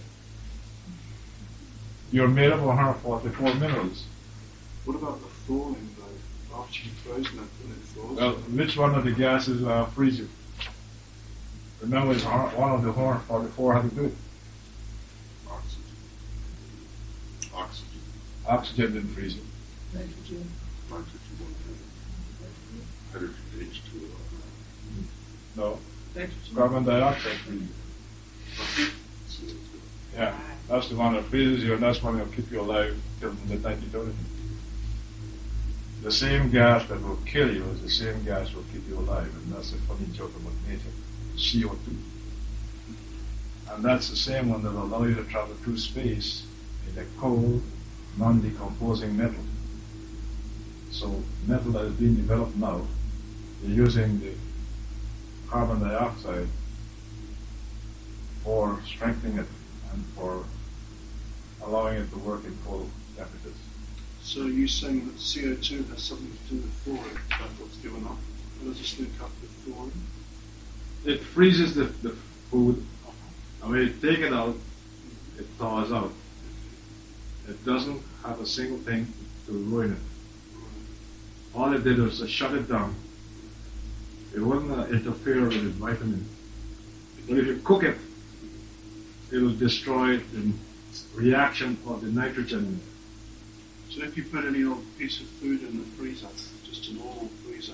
You're made up of 144 minerals. What about the thawing though? After you've frozen it, when it thaws? Well, which one of the gases freeze you? Remember, it's one of the 144 had to do it. Oxygen. Oxygen. Oxygen didn't freeze you. Nitrogen. Nitrogen. Hydrogen H2O. No. Nitrogen. Carbon dioxide freezes you. CO2. Yeah, that's the one that freezes you, and that's one that will keep you alive till midnight eternity. The same gas that will kill you is the same gas that will keep you alive, and that's a funny joke about nature. CO2. And that's the same one that will allow you to travel through space in a cold, non-decomposing metal. So metal that is being developed now, they're using the carbon dioxide for strengthening it and for allowing it to work in cold temperatures. So you're saying that CO2 has something to do with thawing? That's what's given off. How does this link up with thawing? It freezes the food, and when you take it out, it thaws out. It doesn't have a single thing to ruin it. All it did was to shut it down. It wouldn't interfere with its vitamin. But if you cook it, it will destroy the reaction of the nitrogen in it. So if you put any old piece of food in the freezer, just a normal freezer,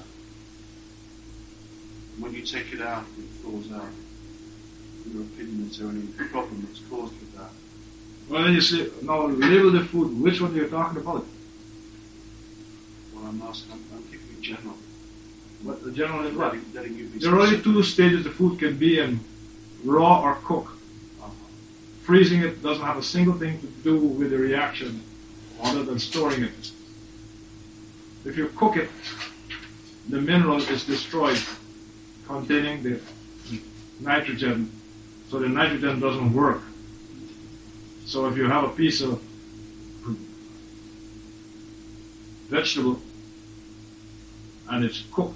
when you take it out, it thaws out. In your opinion, is there any problem that's caused with that? Well, then you say, now label the food. Which one are you talking about? Well, I'm keeping it general. What the general is what? Letting you be There are only specific. two stages the food can be in: raw or cook. Freezing it doesn't have a single thing to do with the reaction other than storing it. If you cook it, the mineral is destroyed containing the nitrogen, so the nitrogen doesn't work. So if you have a piece of vegetable and it's cooked,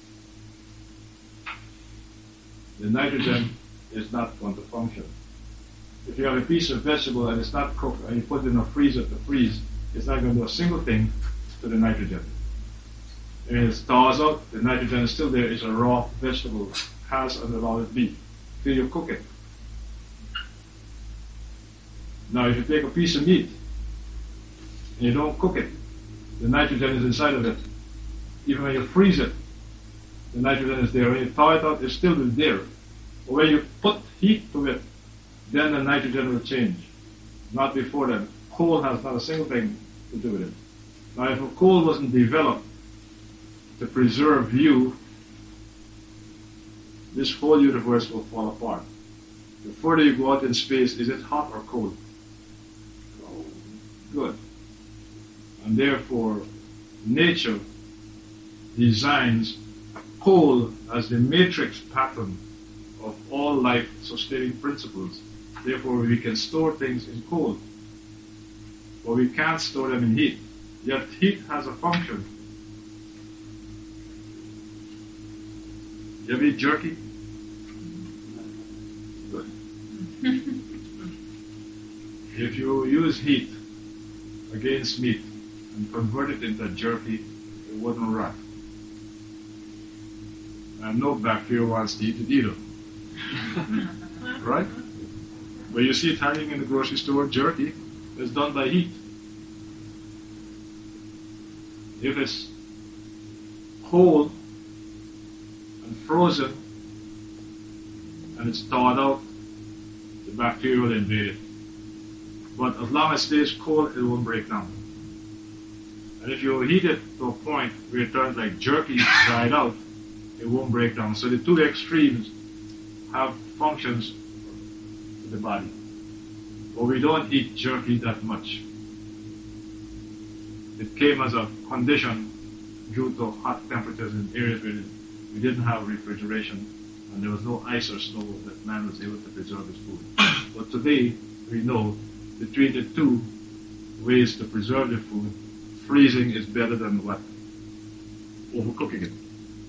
the nitrogen is not going to function. If you have a piece of vegetable and it's not cooked and you put it in a freezer to freeze, it's not going to do a single thing to the nitrogen. If it thaws out, the nitrogen is still there. It's a raw vegetable, has and will always be, till you cook it. Now, if you take a piece of meat and you don't cook it, the nitrogen is inside of it. Even when you freeze it, the nitrogen is there. When you thaw it out, it's still there. But when you put heat to it, then the nitrogen will change. Not before then. Coal has not a single thing to do with it. Now, if a coal wasn't developed to preserve you, this whole universe will fall apart. The further you go out in space, is it hot or cold? Good. And therefore, nature designs coal as the matrix pattern of all life-sustaining principles. Therefore, we can store things in coal, but we can't store them in heat. Yet heat has a function. You ever eat jerky? Good. If you use heat against meat and convert it into jerky, it wouldn't rot. And no bacteria wants to eat it either. Right? When you see it hanging in the grocery store, jerky is done by heat. If it's cold and frozen and it's thawed out, the bacteria will invade it. But as long as it stays cold, it won't break down. And if you heat it to a point where it turns like jerky dried out, it won't break down. So the two extremes have functions in the body. But we don't eat jerky that much. It came as a condition due to hot temperatures in areas where we didn't have refrigeration and there was no ice or snow that man was able to preserve his food. But today, we know between the two ways to preserve the food, freezing is better than what? Overcooking it.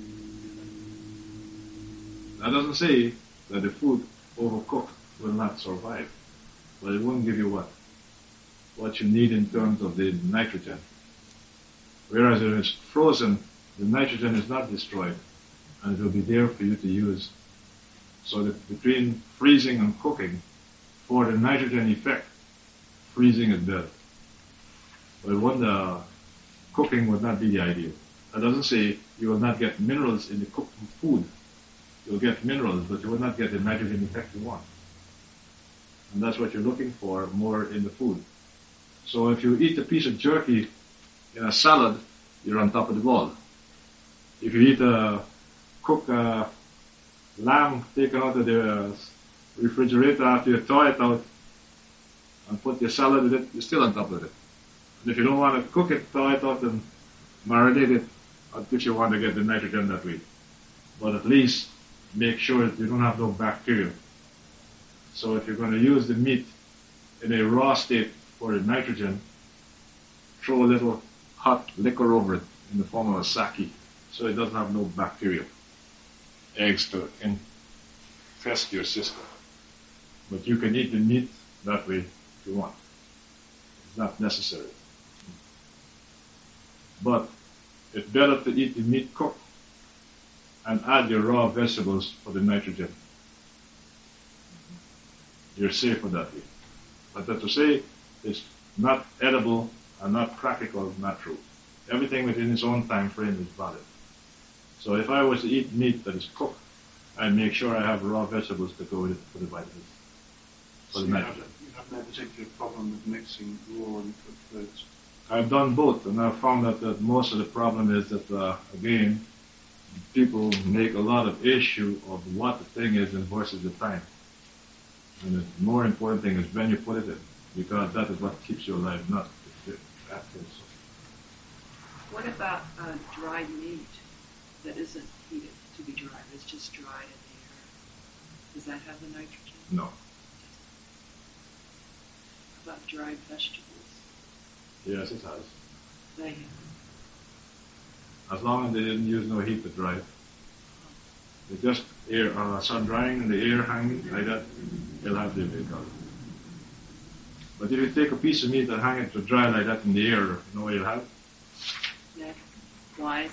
That doesn't say that the food overcooked will not survive, but it won't give you what you need in terms of the nitrogen. Whereas if it's frozen, the nitrogen is not destroyed, and it will be there for you to use. So that between freezing and cooking, for the nitrogen effect, freezing is better. But cooking would not be the ideal. That doesn't say you will not get minerals in the cooked food. You'll get minerals, but you will not get the nitrogen effect you want. And that's what you're looking for more in the food. So if you eat a piece of jerky in a salad, you're on top of the ball. If you eat a cooked lamb taken out of the refrigerator after you thaw it out and put your salad in it, you're still on top of it. And if you don't want to cook it, thaw it out and marinate it until you want to get the nitrogen that way. But at least make sure that you don't have no bacteria. So if you're going to use the meat in a raw state for the nitrogen, throw a little hot liquor over it in the form of a sake, so it doesn't have no bacteria, eggs to infest your system. But you can eat the meat that way if you want. It's not necessary. But it's better to eat the meat cooked and add your raw vegetables for the nitrogen. You're safer that way. But to say it's not edible and not practical is not true. Everything within its own time frame is valid. So if I was to eat meat that is cooked, I'd make sure I have raw vegetables to go with it for the vitamins. For the nitrogen. You have no particular problem with mixing raw and cooked foods? I've done both, and I've found that most of the problem is that, again, people make a lot of issue of what the thing is versus the time. And the more important thing is when you put it in, because that is what keeps you alive, not after. What about dried meat that isn't heated to be dried? It's just dried in the air. Does that have the nitrogen? No. How about dried vegetables? Yes, it has. They have. As long as they didn't use no heat to dry it. They just air, sun drying in the air hanging like that, it'll have the effect of it. But if you take a piece of meat and hang it to dry like that in the air, you know what you'll have? Yeah, flies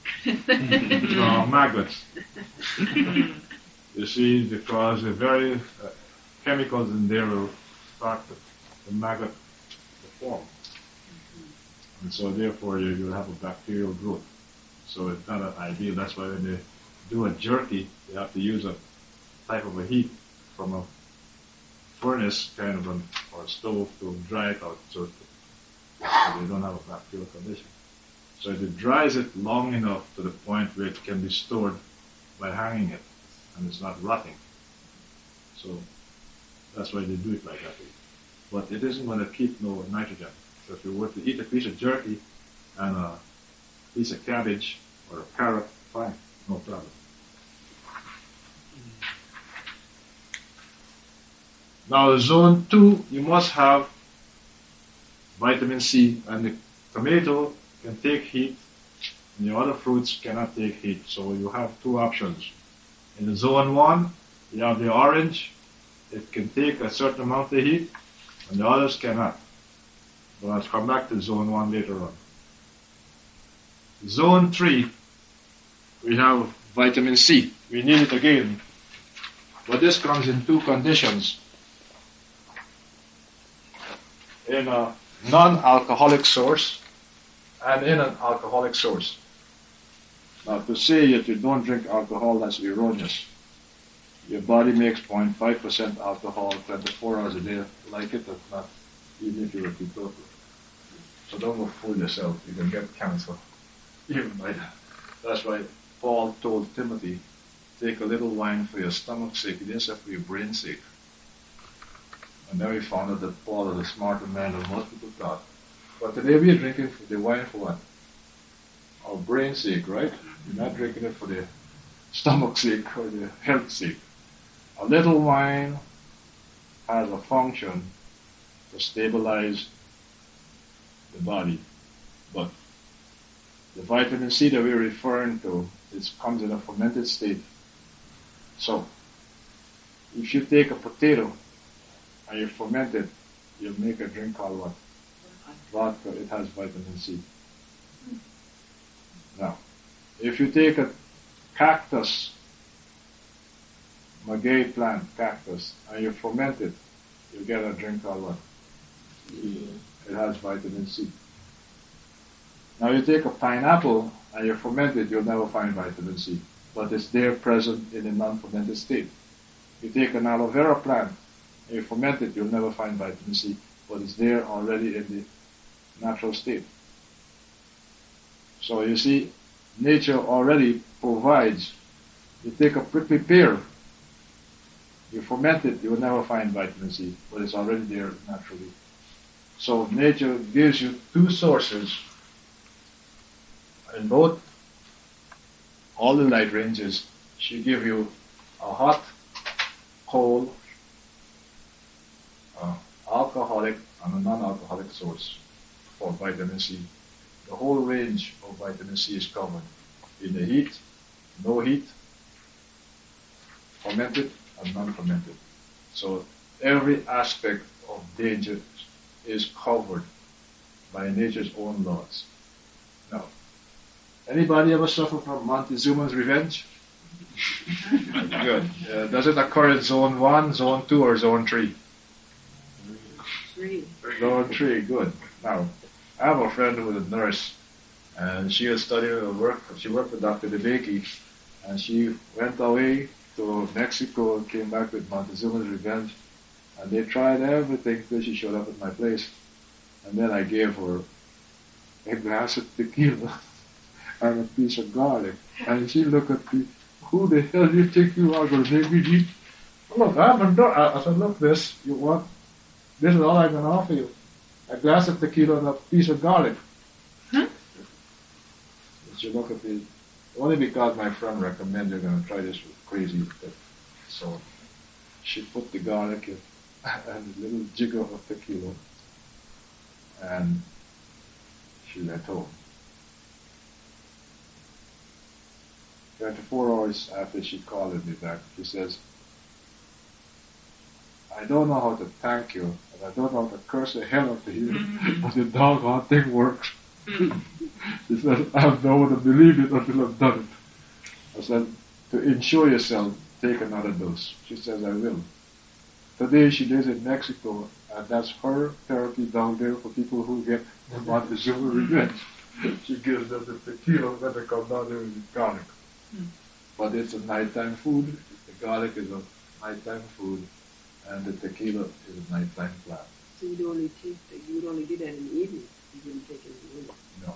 Maggots. You see, because the very chemicals in there will start the maggot to form. And so therefore you'll have a bacterial growth. So it's not ideal. That's why when they do a jerky, they have to use a type of a heat from a furnace kind of or a stove to dry it out so they don't have a bacterial condition. So it dries it long enough to the point where it can be stored by hanging it and it's not rotting. So that's why they do it like that. But it isn't going to keep no nitrogen. So if you were to eat a piece of jerky and a piece of cabbage or a carrot, fine, no problem. Now, zone 2, you must have vitamin C, and the tomato can take heat, and the other fruits cannot take heat. So you have two options. In the zone 1, you have the orange. It can take a certain amount of heat, and the others cannot. But I'll come back to zone 1 later on. Zone 3, we have vitamin C. We need it again. But this comes in two conditions. In a non-alcoholic source and in an alcoholic source. Now, to say that you don't drink alcohol, that's erroneous. Your body makes 0.5% alcohol 24 hours a day, like it or not, even if you're a teetotaler. So don't go fool yourself. You can get cancer even by that. That's why Paul told Timothy, take a little wine for your stomach's sake. He didn't say for your brain's sake. And then we found out that Paul is a smarter man than most people thought. But today we are drinking the wine for what? Our brain's sake, right? You're not drinking it for the stomach's sake or the health's sake. A little wine has a function to stabilize the body. But the vitamin C that we're referring to, it comes in a fermented state. So, if you take a potato and you ferment it, you'll make a drink called what? Vodka. It has vitamin C. Now, if you take a cactus, maguey plant cactus, and you ferment it, you get a drink called what? It has vitamin C. Now you take a pineapple and you ferment it, you'll never find vitamin C, but it's there present in a non-fermented state. You take an aloe vera plant and you ferment it, you'll never find vitamin C, but it's there already in the natural state. So you see, nature already provides. You take a prickly pear, you ferment it, you will never find vitamin C, but it's already there naturally. So nature gives you two sources in both all the light ranges. She gives you a hot, cold, alcoholic, and a non-alcoholic source. for vitamin C. The whole range of vitamin C is covered. In the heat, no heat, fermented and non-fermented. So every aspect of danger is covered by nature's own laws. Now, anybody ever suffer from Montezuma's revenge? Good. Does it occur in zone 1, zone 2, or zone 3? 3. Zone 3, good. Now, I have a friend who was a nurse, and she had studied her work. She worked with Dr. DeBakey, and she went away to Mexico and came back with Montezuma's revenge. And they tried everything till she showed up at my place. And then I gave her a glass of tequila and a piece of garlic. And she looked at me, who the hell do you think you are going to make me eat? Look, I said, look, this, you want? This is all I'm going to offer you. A glass of tequila and a piece of garlic. Huh? She looked at me, only because my friend recommended you're going to try this with crazy. So she put the garlic in and a little jigger of tequila, and she went home. 24 hours after she called me back, she says, I don't know how to thank you, and I don't know how to curse the hell out of you, but the doggone thing works. She says, I've no one to believe it until I've done it. I said, to insure yourself, take another dose. She says, I will. Today she lives in Mexico, and that's her therapy down there for people who get the Montezuma revenge. She gives them the tequila when they come down there with the garlic. But it's a nighttime food. The garlic is a nighttime food, and the tequila is a nighttime plant. So you would only do that in the evening. You wouldn't take it in the morning. No.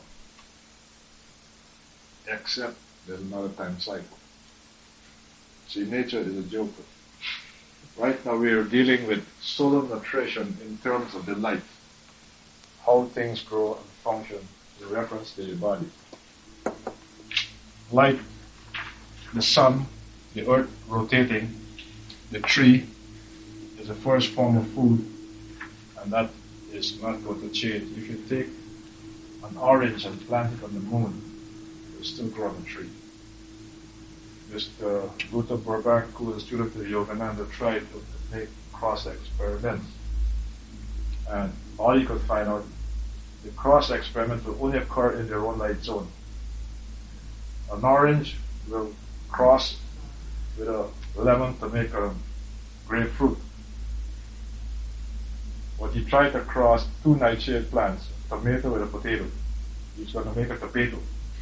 Except there's another time cycle. See, nature is a joker. Right now we are dealing with solar nutrition in terms of the light. How things grow and function in reference to your body. Light, the sun, the earth rotating, the tree is the first form of food, and that is not going to change. If you take an orange and plant it on the moon, it will still grow on a tree. Mr. Guta Burbank, who was a student of Yogananda, tried to make cross experiments. And all you could find out, the cross experiment will only occur in their own light zone. An orange will cross with a lemon to make a grapefruit. But he tried to cross two nightshade plants, a tomato with a potato. He's going to make a tomato.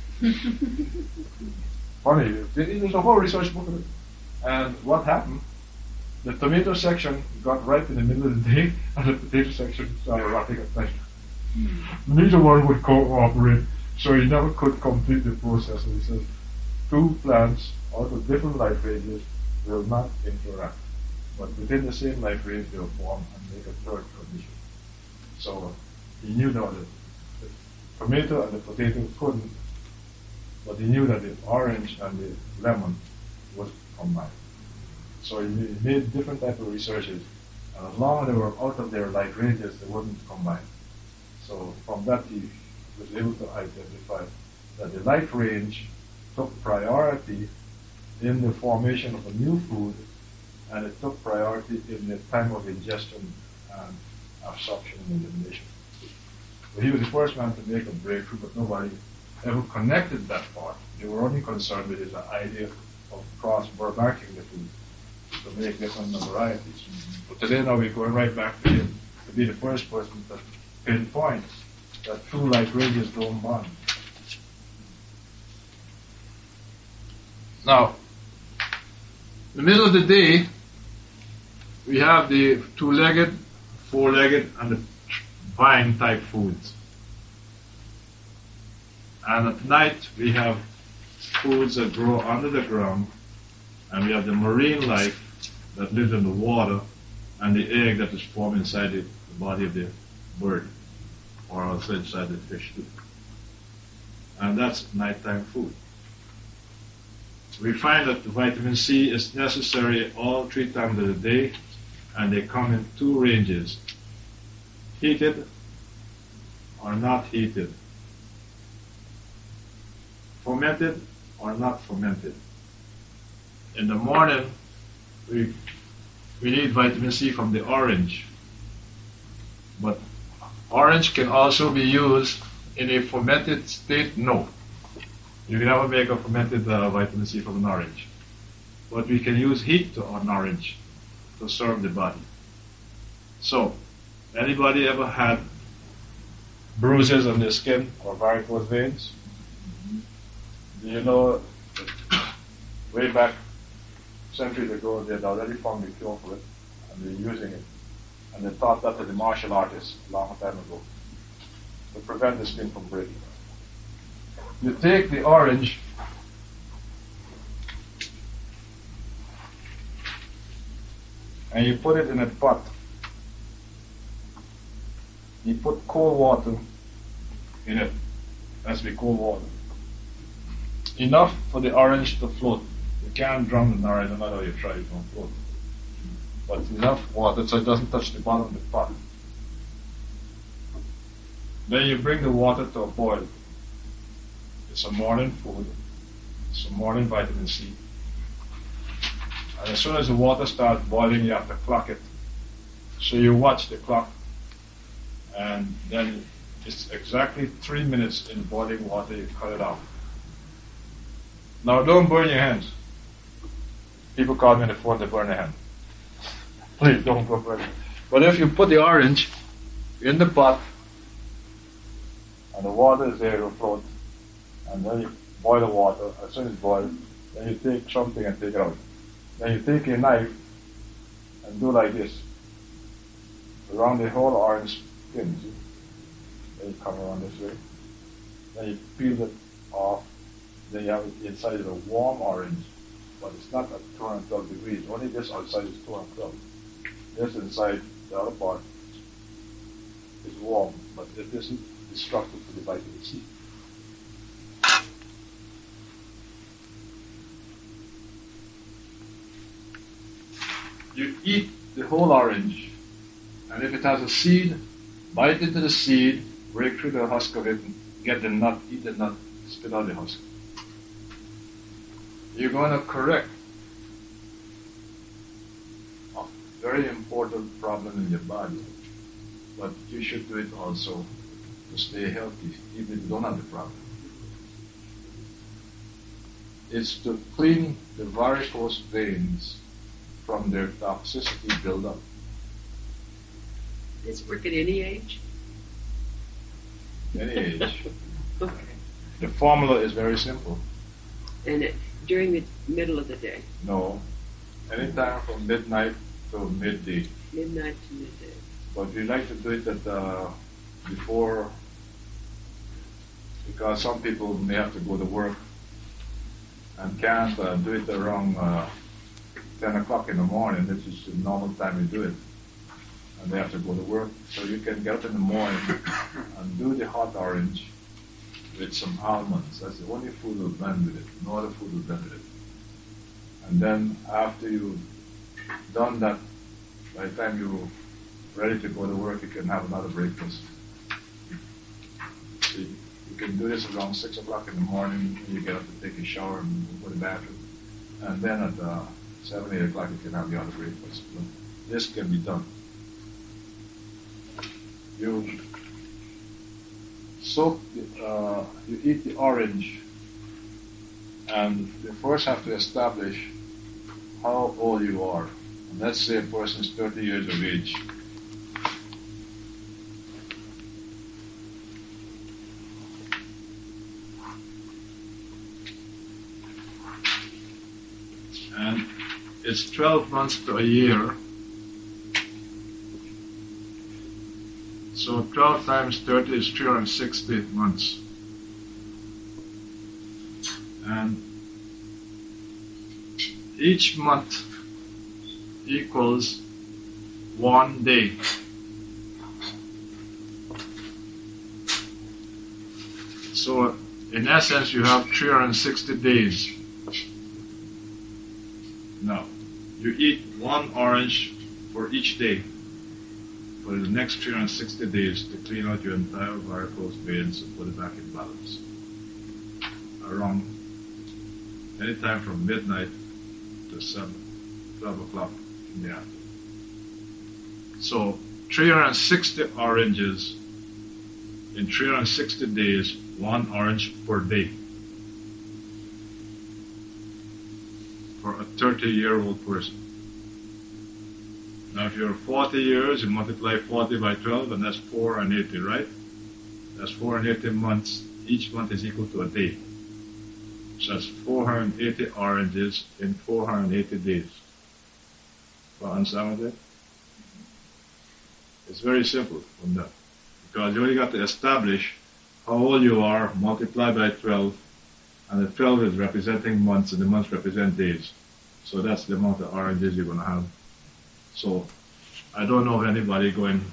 Funny, there's a whole research book of it. And what happened? The tomato section got ripe in the middle of the day, and the potato section started rotting at night. Neither one would cooperate, so he never could complete the process. And he says, two plants out of different life ranges will not interact, but within the same life range they'll form and make a third condition. So he knew that the tomato and the potato couldn't, but he knew that the orange and the lemon would combine. So he made different type of researches, and as long as they were out of their light ranges, they wouldn't combine. So from that he was able to identify that the light range took priority in the formation of a new food, and it took priority in the time of ingestion and absorption and elimination. So he was the first man to make a breakthrough, but nobody ever connected that part. They were only concerned with his idea of cross-Burbanking the food to make different varieties. But today now we're going right back to him to be the first person to pinpoint that two light ranges don't bond. Now, in the middle of the day, we have the two-legged, four-legged, and the vine-type foods. And at night, we have foods that grow under the ground, and we have the marine life that lives in the water, and the egg that is formed inside the body of the bird, or also inside the fish too. And that's nighttime food. We find that vitamin C is necessary all 3 times of the day, and they come in 2 ranges: heated or not heated, fermented or not fermented. In the morning, we need vitamin C from the orange, but orange can also be used in a fermented state. No, you can never make a fermented vitamin C from an orange, but we can use heat to an orange to serve the body. So, anybody ever had bruises on their skin or varicose veins? Do you know that way back centuries ago they had already found a cure for it and they're using it, and they taught that to the martial artists a long time ago to prevent the skin from breaking. You take the orange and you put it in a pot. You put cold water in it. Has to be cold water. Enough for the orange to float. You can't drown an orange no matter how you try, it won't float. But enough water so it doesn't touch the bottom of the pot. Then you bring the water to a boil. It's a morning food. It's a morning vitamin C. And as soon as the water starts boiling, you have to clock it. So you watch the clock, and then it's exactly 3 minutes in boiling water, you cut it off. Now don't burn your hands. People call me on the phone to burn their hand. Please don't go burn it. But if you put the orange in the pot, and the water is there to float, and then you boil the water, as soon as it's boiled, then you take something and take it out. Then you take your knife and do like this, around the whole orange skin, see? Then you come around this way. Then you peel it off. Then you have it inside is a warm orange, but it's not at 212 degrees. Only this outside is 212. This inside, the other part, is warm, but it isn't destructive to the vitamin C. You eat the whole orange, and if it has a seed, bite into the seed, break through the husk of it, and get the nut, eat the nut, spit out the husk. You're going to correct a very important problem in your body, but you should do it also to stay healthy, even if you don't have the problem. It's to clean the varicose veins from their toxicity buildup. Does it work at any age? Any age. Okay. The formula is very simple. And during the middle of the day? No. Anytime from midnight to midday. Midnight to midday. But we like to do it at before, because some people may have to go to work and can't do it around 10 o'clock in the morning, which is the normal time you do it. And they have to go to work. So you can get up in the morning and do the hot orange with some almonds. That's the only food will blend with it. No other food will blend with it. And then after you've done that, by the time you're ready to go to work, you can have another breakfast. So you can do this around 6 o'clock in the morning when you get up to take a shower and go to the bathroom. And then at 7, 8 o'clock you can have the other breakfast. But this can be done. You soak, you eat the orange, and you first have to establish how old you are. And let's say a person is 30 years of age. And it's 12 months to a year. So 12 times 30 is 360 months. And each month equals 1 day. So in essence you have 360 days. Now, you eat 1 orange for each day. for the next 360 days to clean out your entire varicose veins and put it back in balance. Around any time from midnight to 12 o'clock in the afternoon. So 360 oranges in 360 days, 1 orange per day. For a 30-year-old person. Now if you're 40 years, you multiply 40 by 12, and that's 480, right? That's 480 months. Each month is equal to a day. So that's 480 oranges in 480 days. You understand what that? It's very simple from that. Because you only got to establish how old you are, multiply by 12, and the 12 is representing months, and the months represent days. So that's the amount of oranges you're going to have. So I don't know of anybody going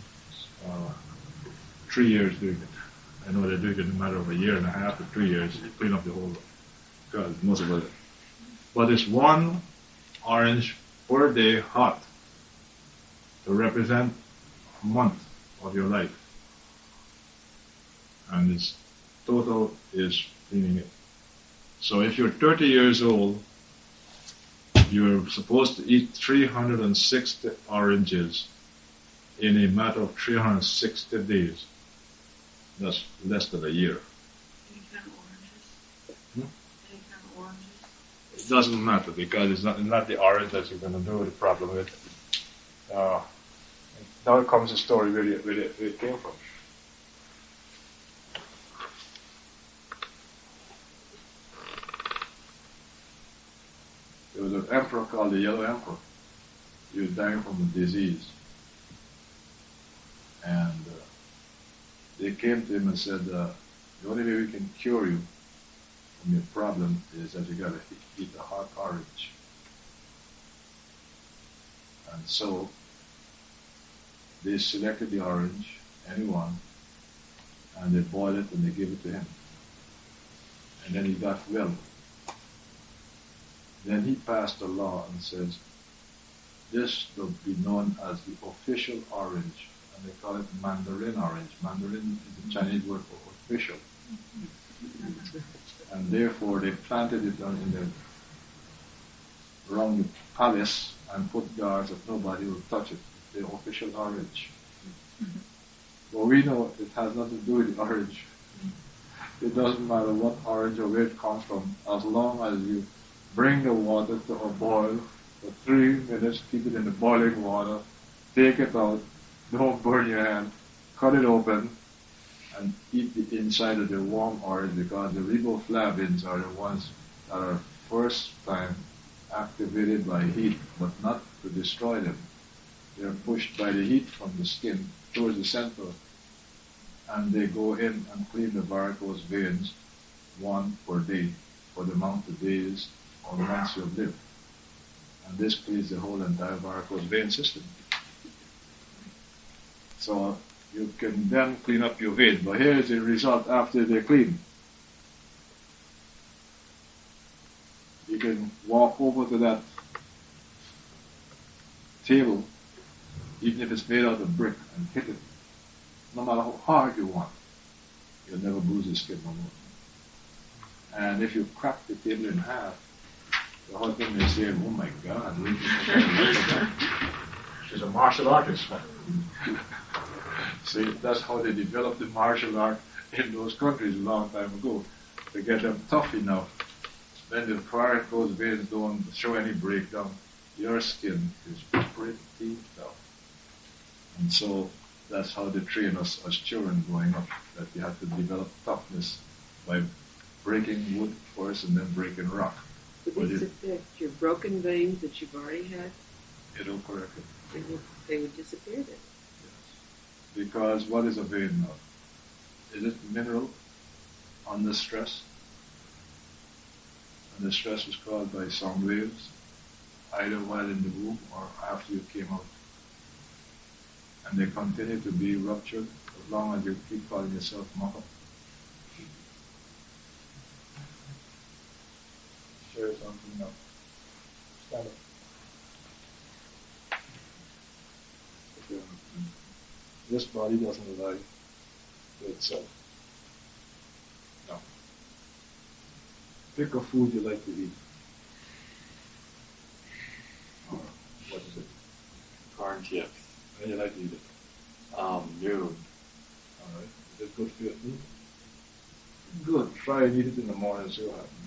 3 years doing it. I know they're doing it in a matter of a year and a half to 3 years to clean up the whole, because most of it. But it's 1 orange per day hot to represent a month of your life. And its total is cleaning it. So if you're 30 years old, you're supposed to eat 360 oranges in a matter of 360 days. That's less than a year. Any kind of oranges? Any kind of oranges? It doesn't matter because it's not the orange that you're going to do the problem with. Now comes the story where it came from. There was an emperor called the Yellow Emperor. He was dying from a disease. And they came to him and said, the only way we can cure you from your problem is that you got to eat a hot orange. And so they selected the orange, anyone, and they boiled it and they gave it to him. And then he got well. Then he passed a law and says, this will be known as the official orange. And they call it Mandarin orange. Mandarin is the Chinese word for official. And therefore they planted it around the palace and put guards that nobody will touch it. The official orange. But we know it has nothing to do with the orange. It doesn't matter what orange or where it comes from, as long as you bring the water to a boil for 3 minutes, keep it in the boiling water, take it out, don't burn your hand, cut it open, and eat the inside of the warm orange, because the riboflavins are the ones that are first time activated by heat, but not to destroy them. They are pushed by the heat from the skin towards the center, and they go in and clean the varicose veins 1 per day for the amount of days or months you have lived. And this cleans the whole entire varicose vein system. So you can then clean up your veins. But here is the result after they're clean. You can walk over to that table, even if it's made out of brick, and hit it, no matter how hard you want. You'll never bruise the skin no more. And if you crack the table in half, the whole thing may say, oh my God, she's a martial artist. See, that's how they developed the martial art in those countries a long time ago, to get them tough enough. Then the varicose veins don't show any breakdown. Your skin is pretty tough. And so that's how they train us as children growing up, that you have to develop toughness by breaking wood first and then breaking rock. Would this affect your broken veins that you've already had? It'll correct it. They would disappear then. Yes. Because what is a vein now? Is it mineral under stress? And the stress was caused by sound waves, either while in the womb or after you came out. And they continue to be ruptured as long as you keep calling yourself mother. Share something now. Stand up. This body doesn't lie to itself. Now, pick a food you like to eat. What is it? Corn chips. And you like to eat it. Noon. Alright. Is it good for your food? Good. Try and eat it in the morning, see what happens.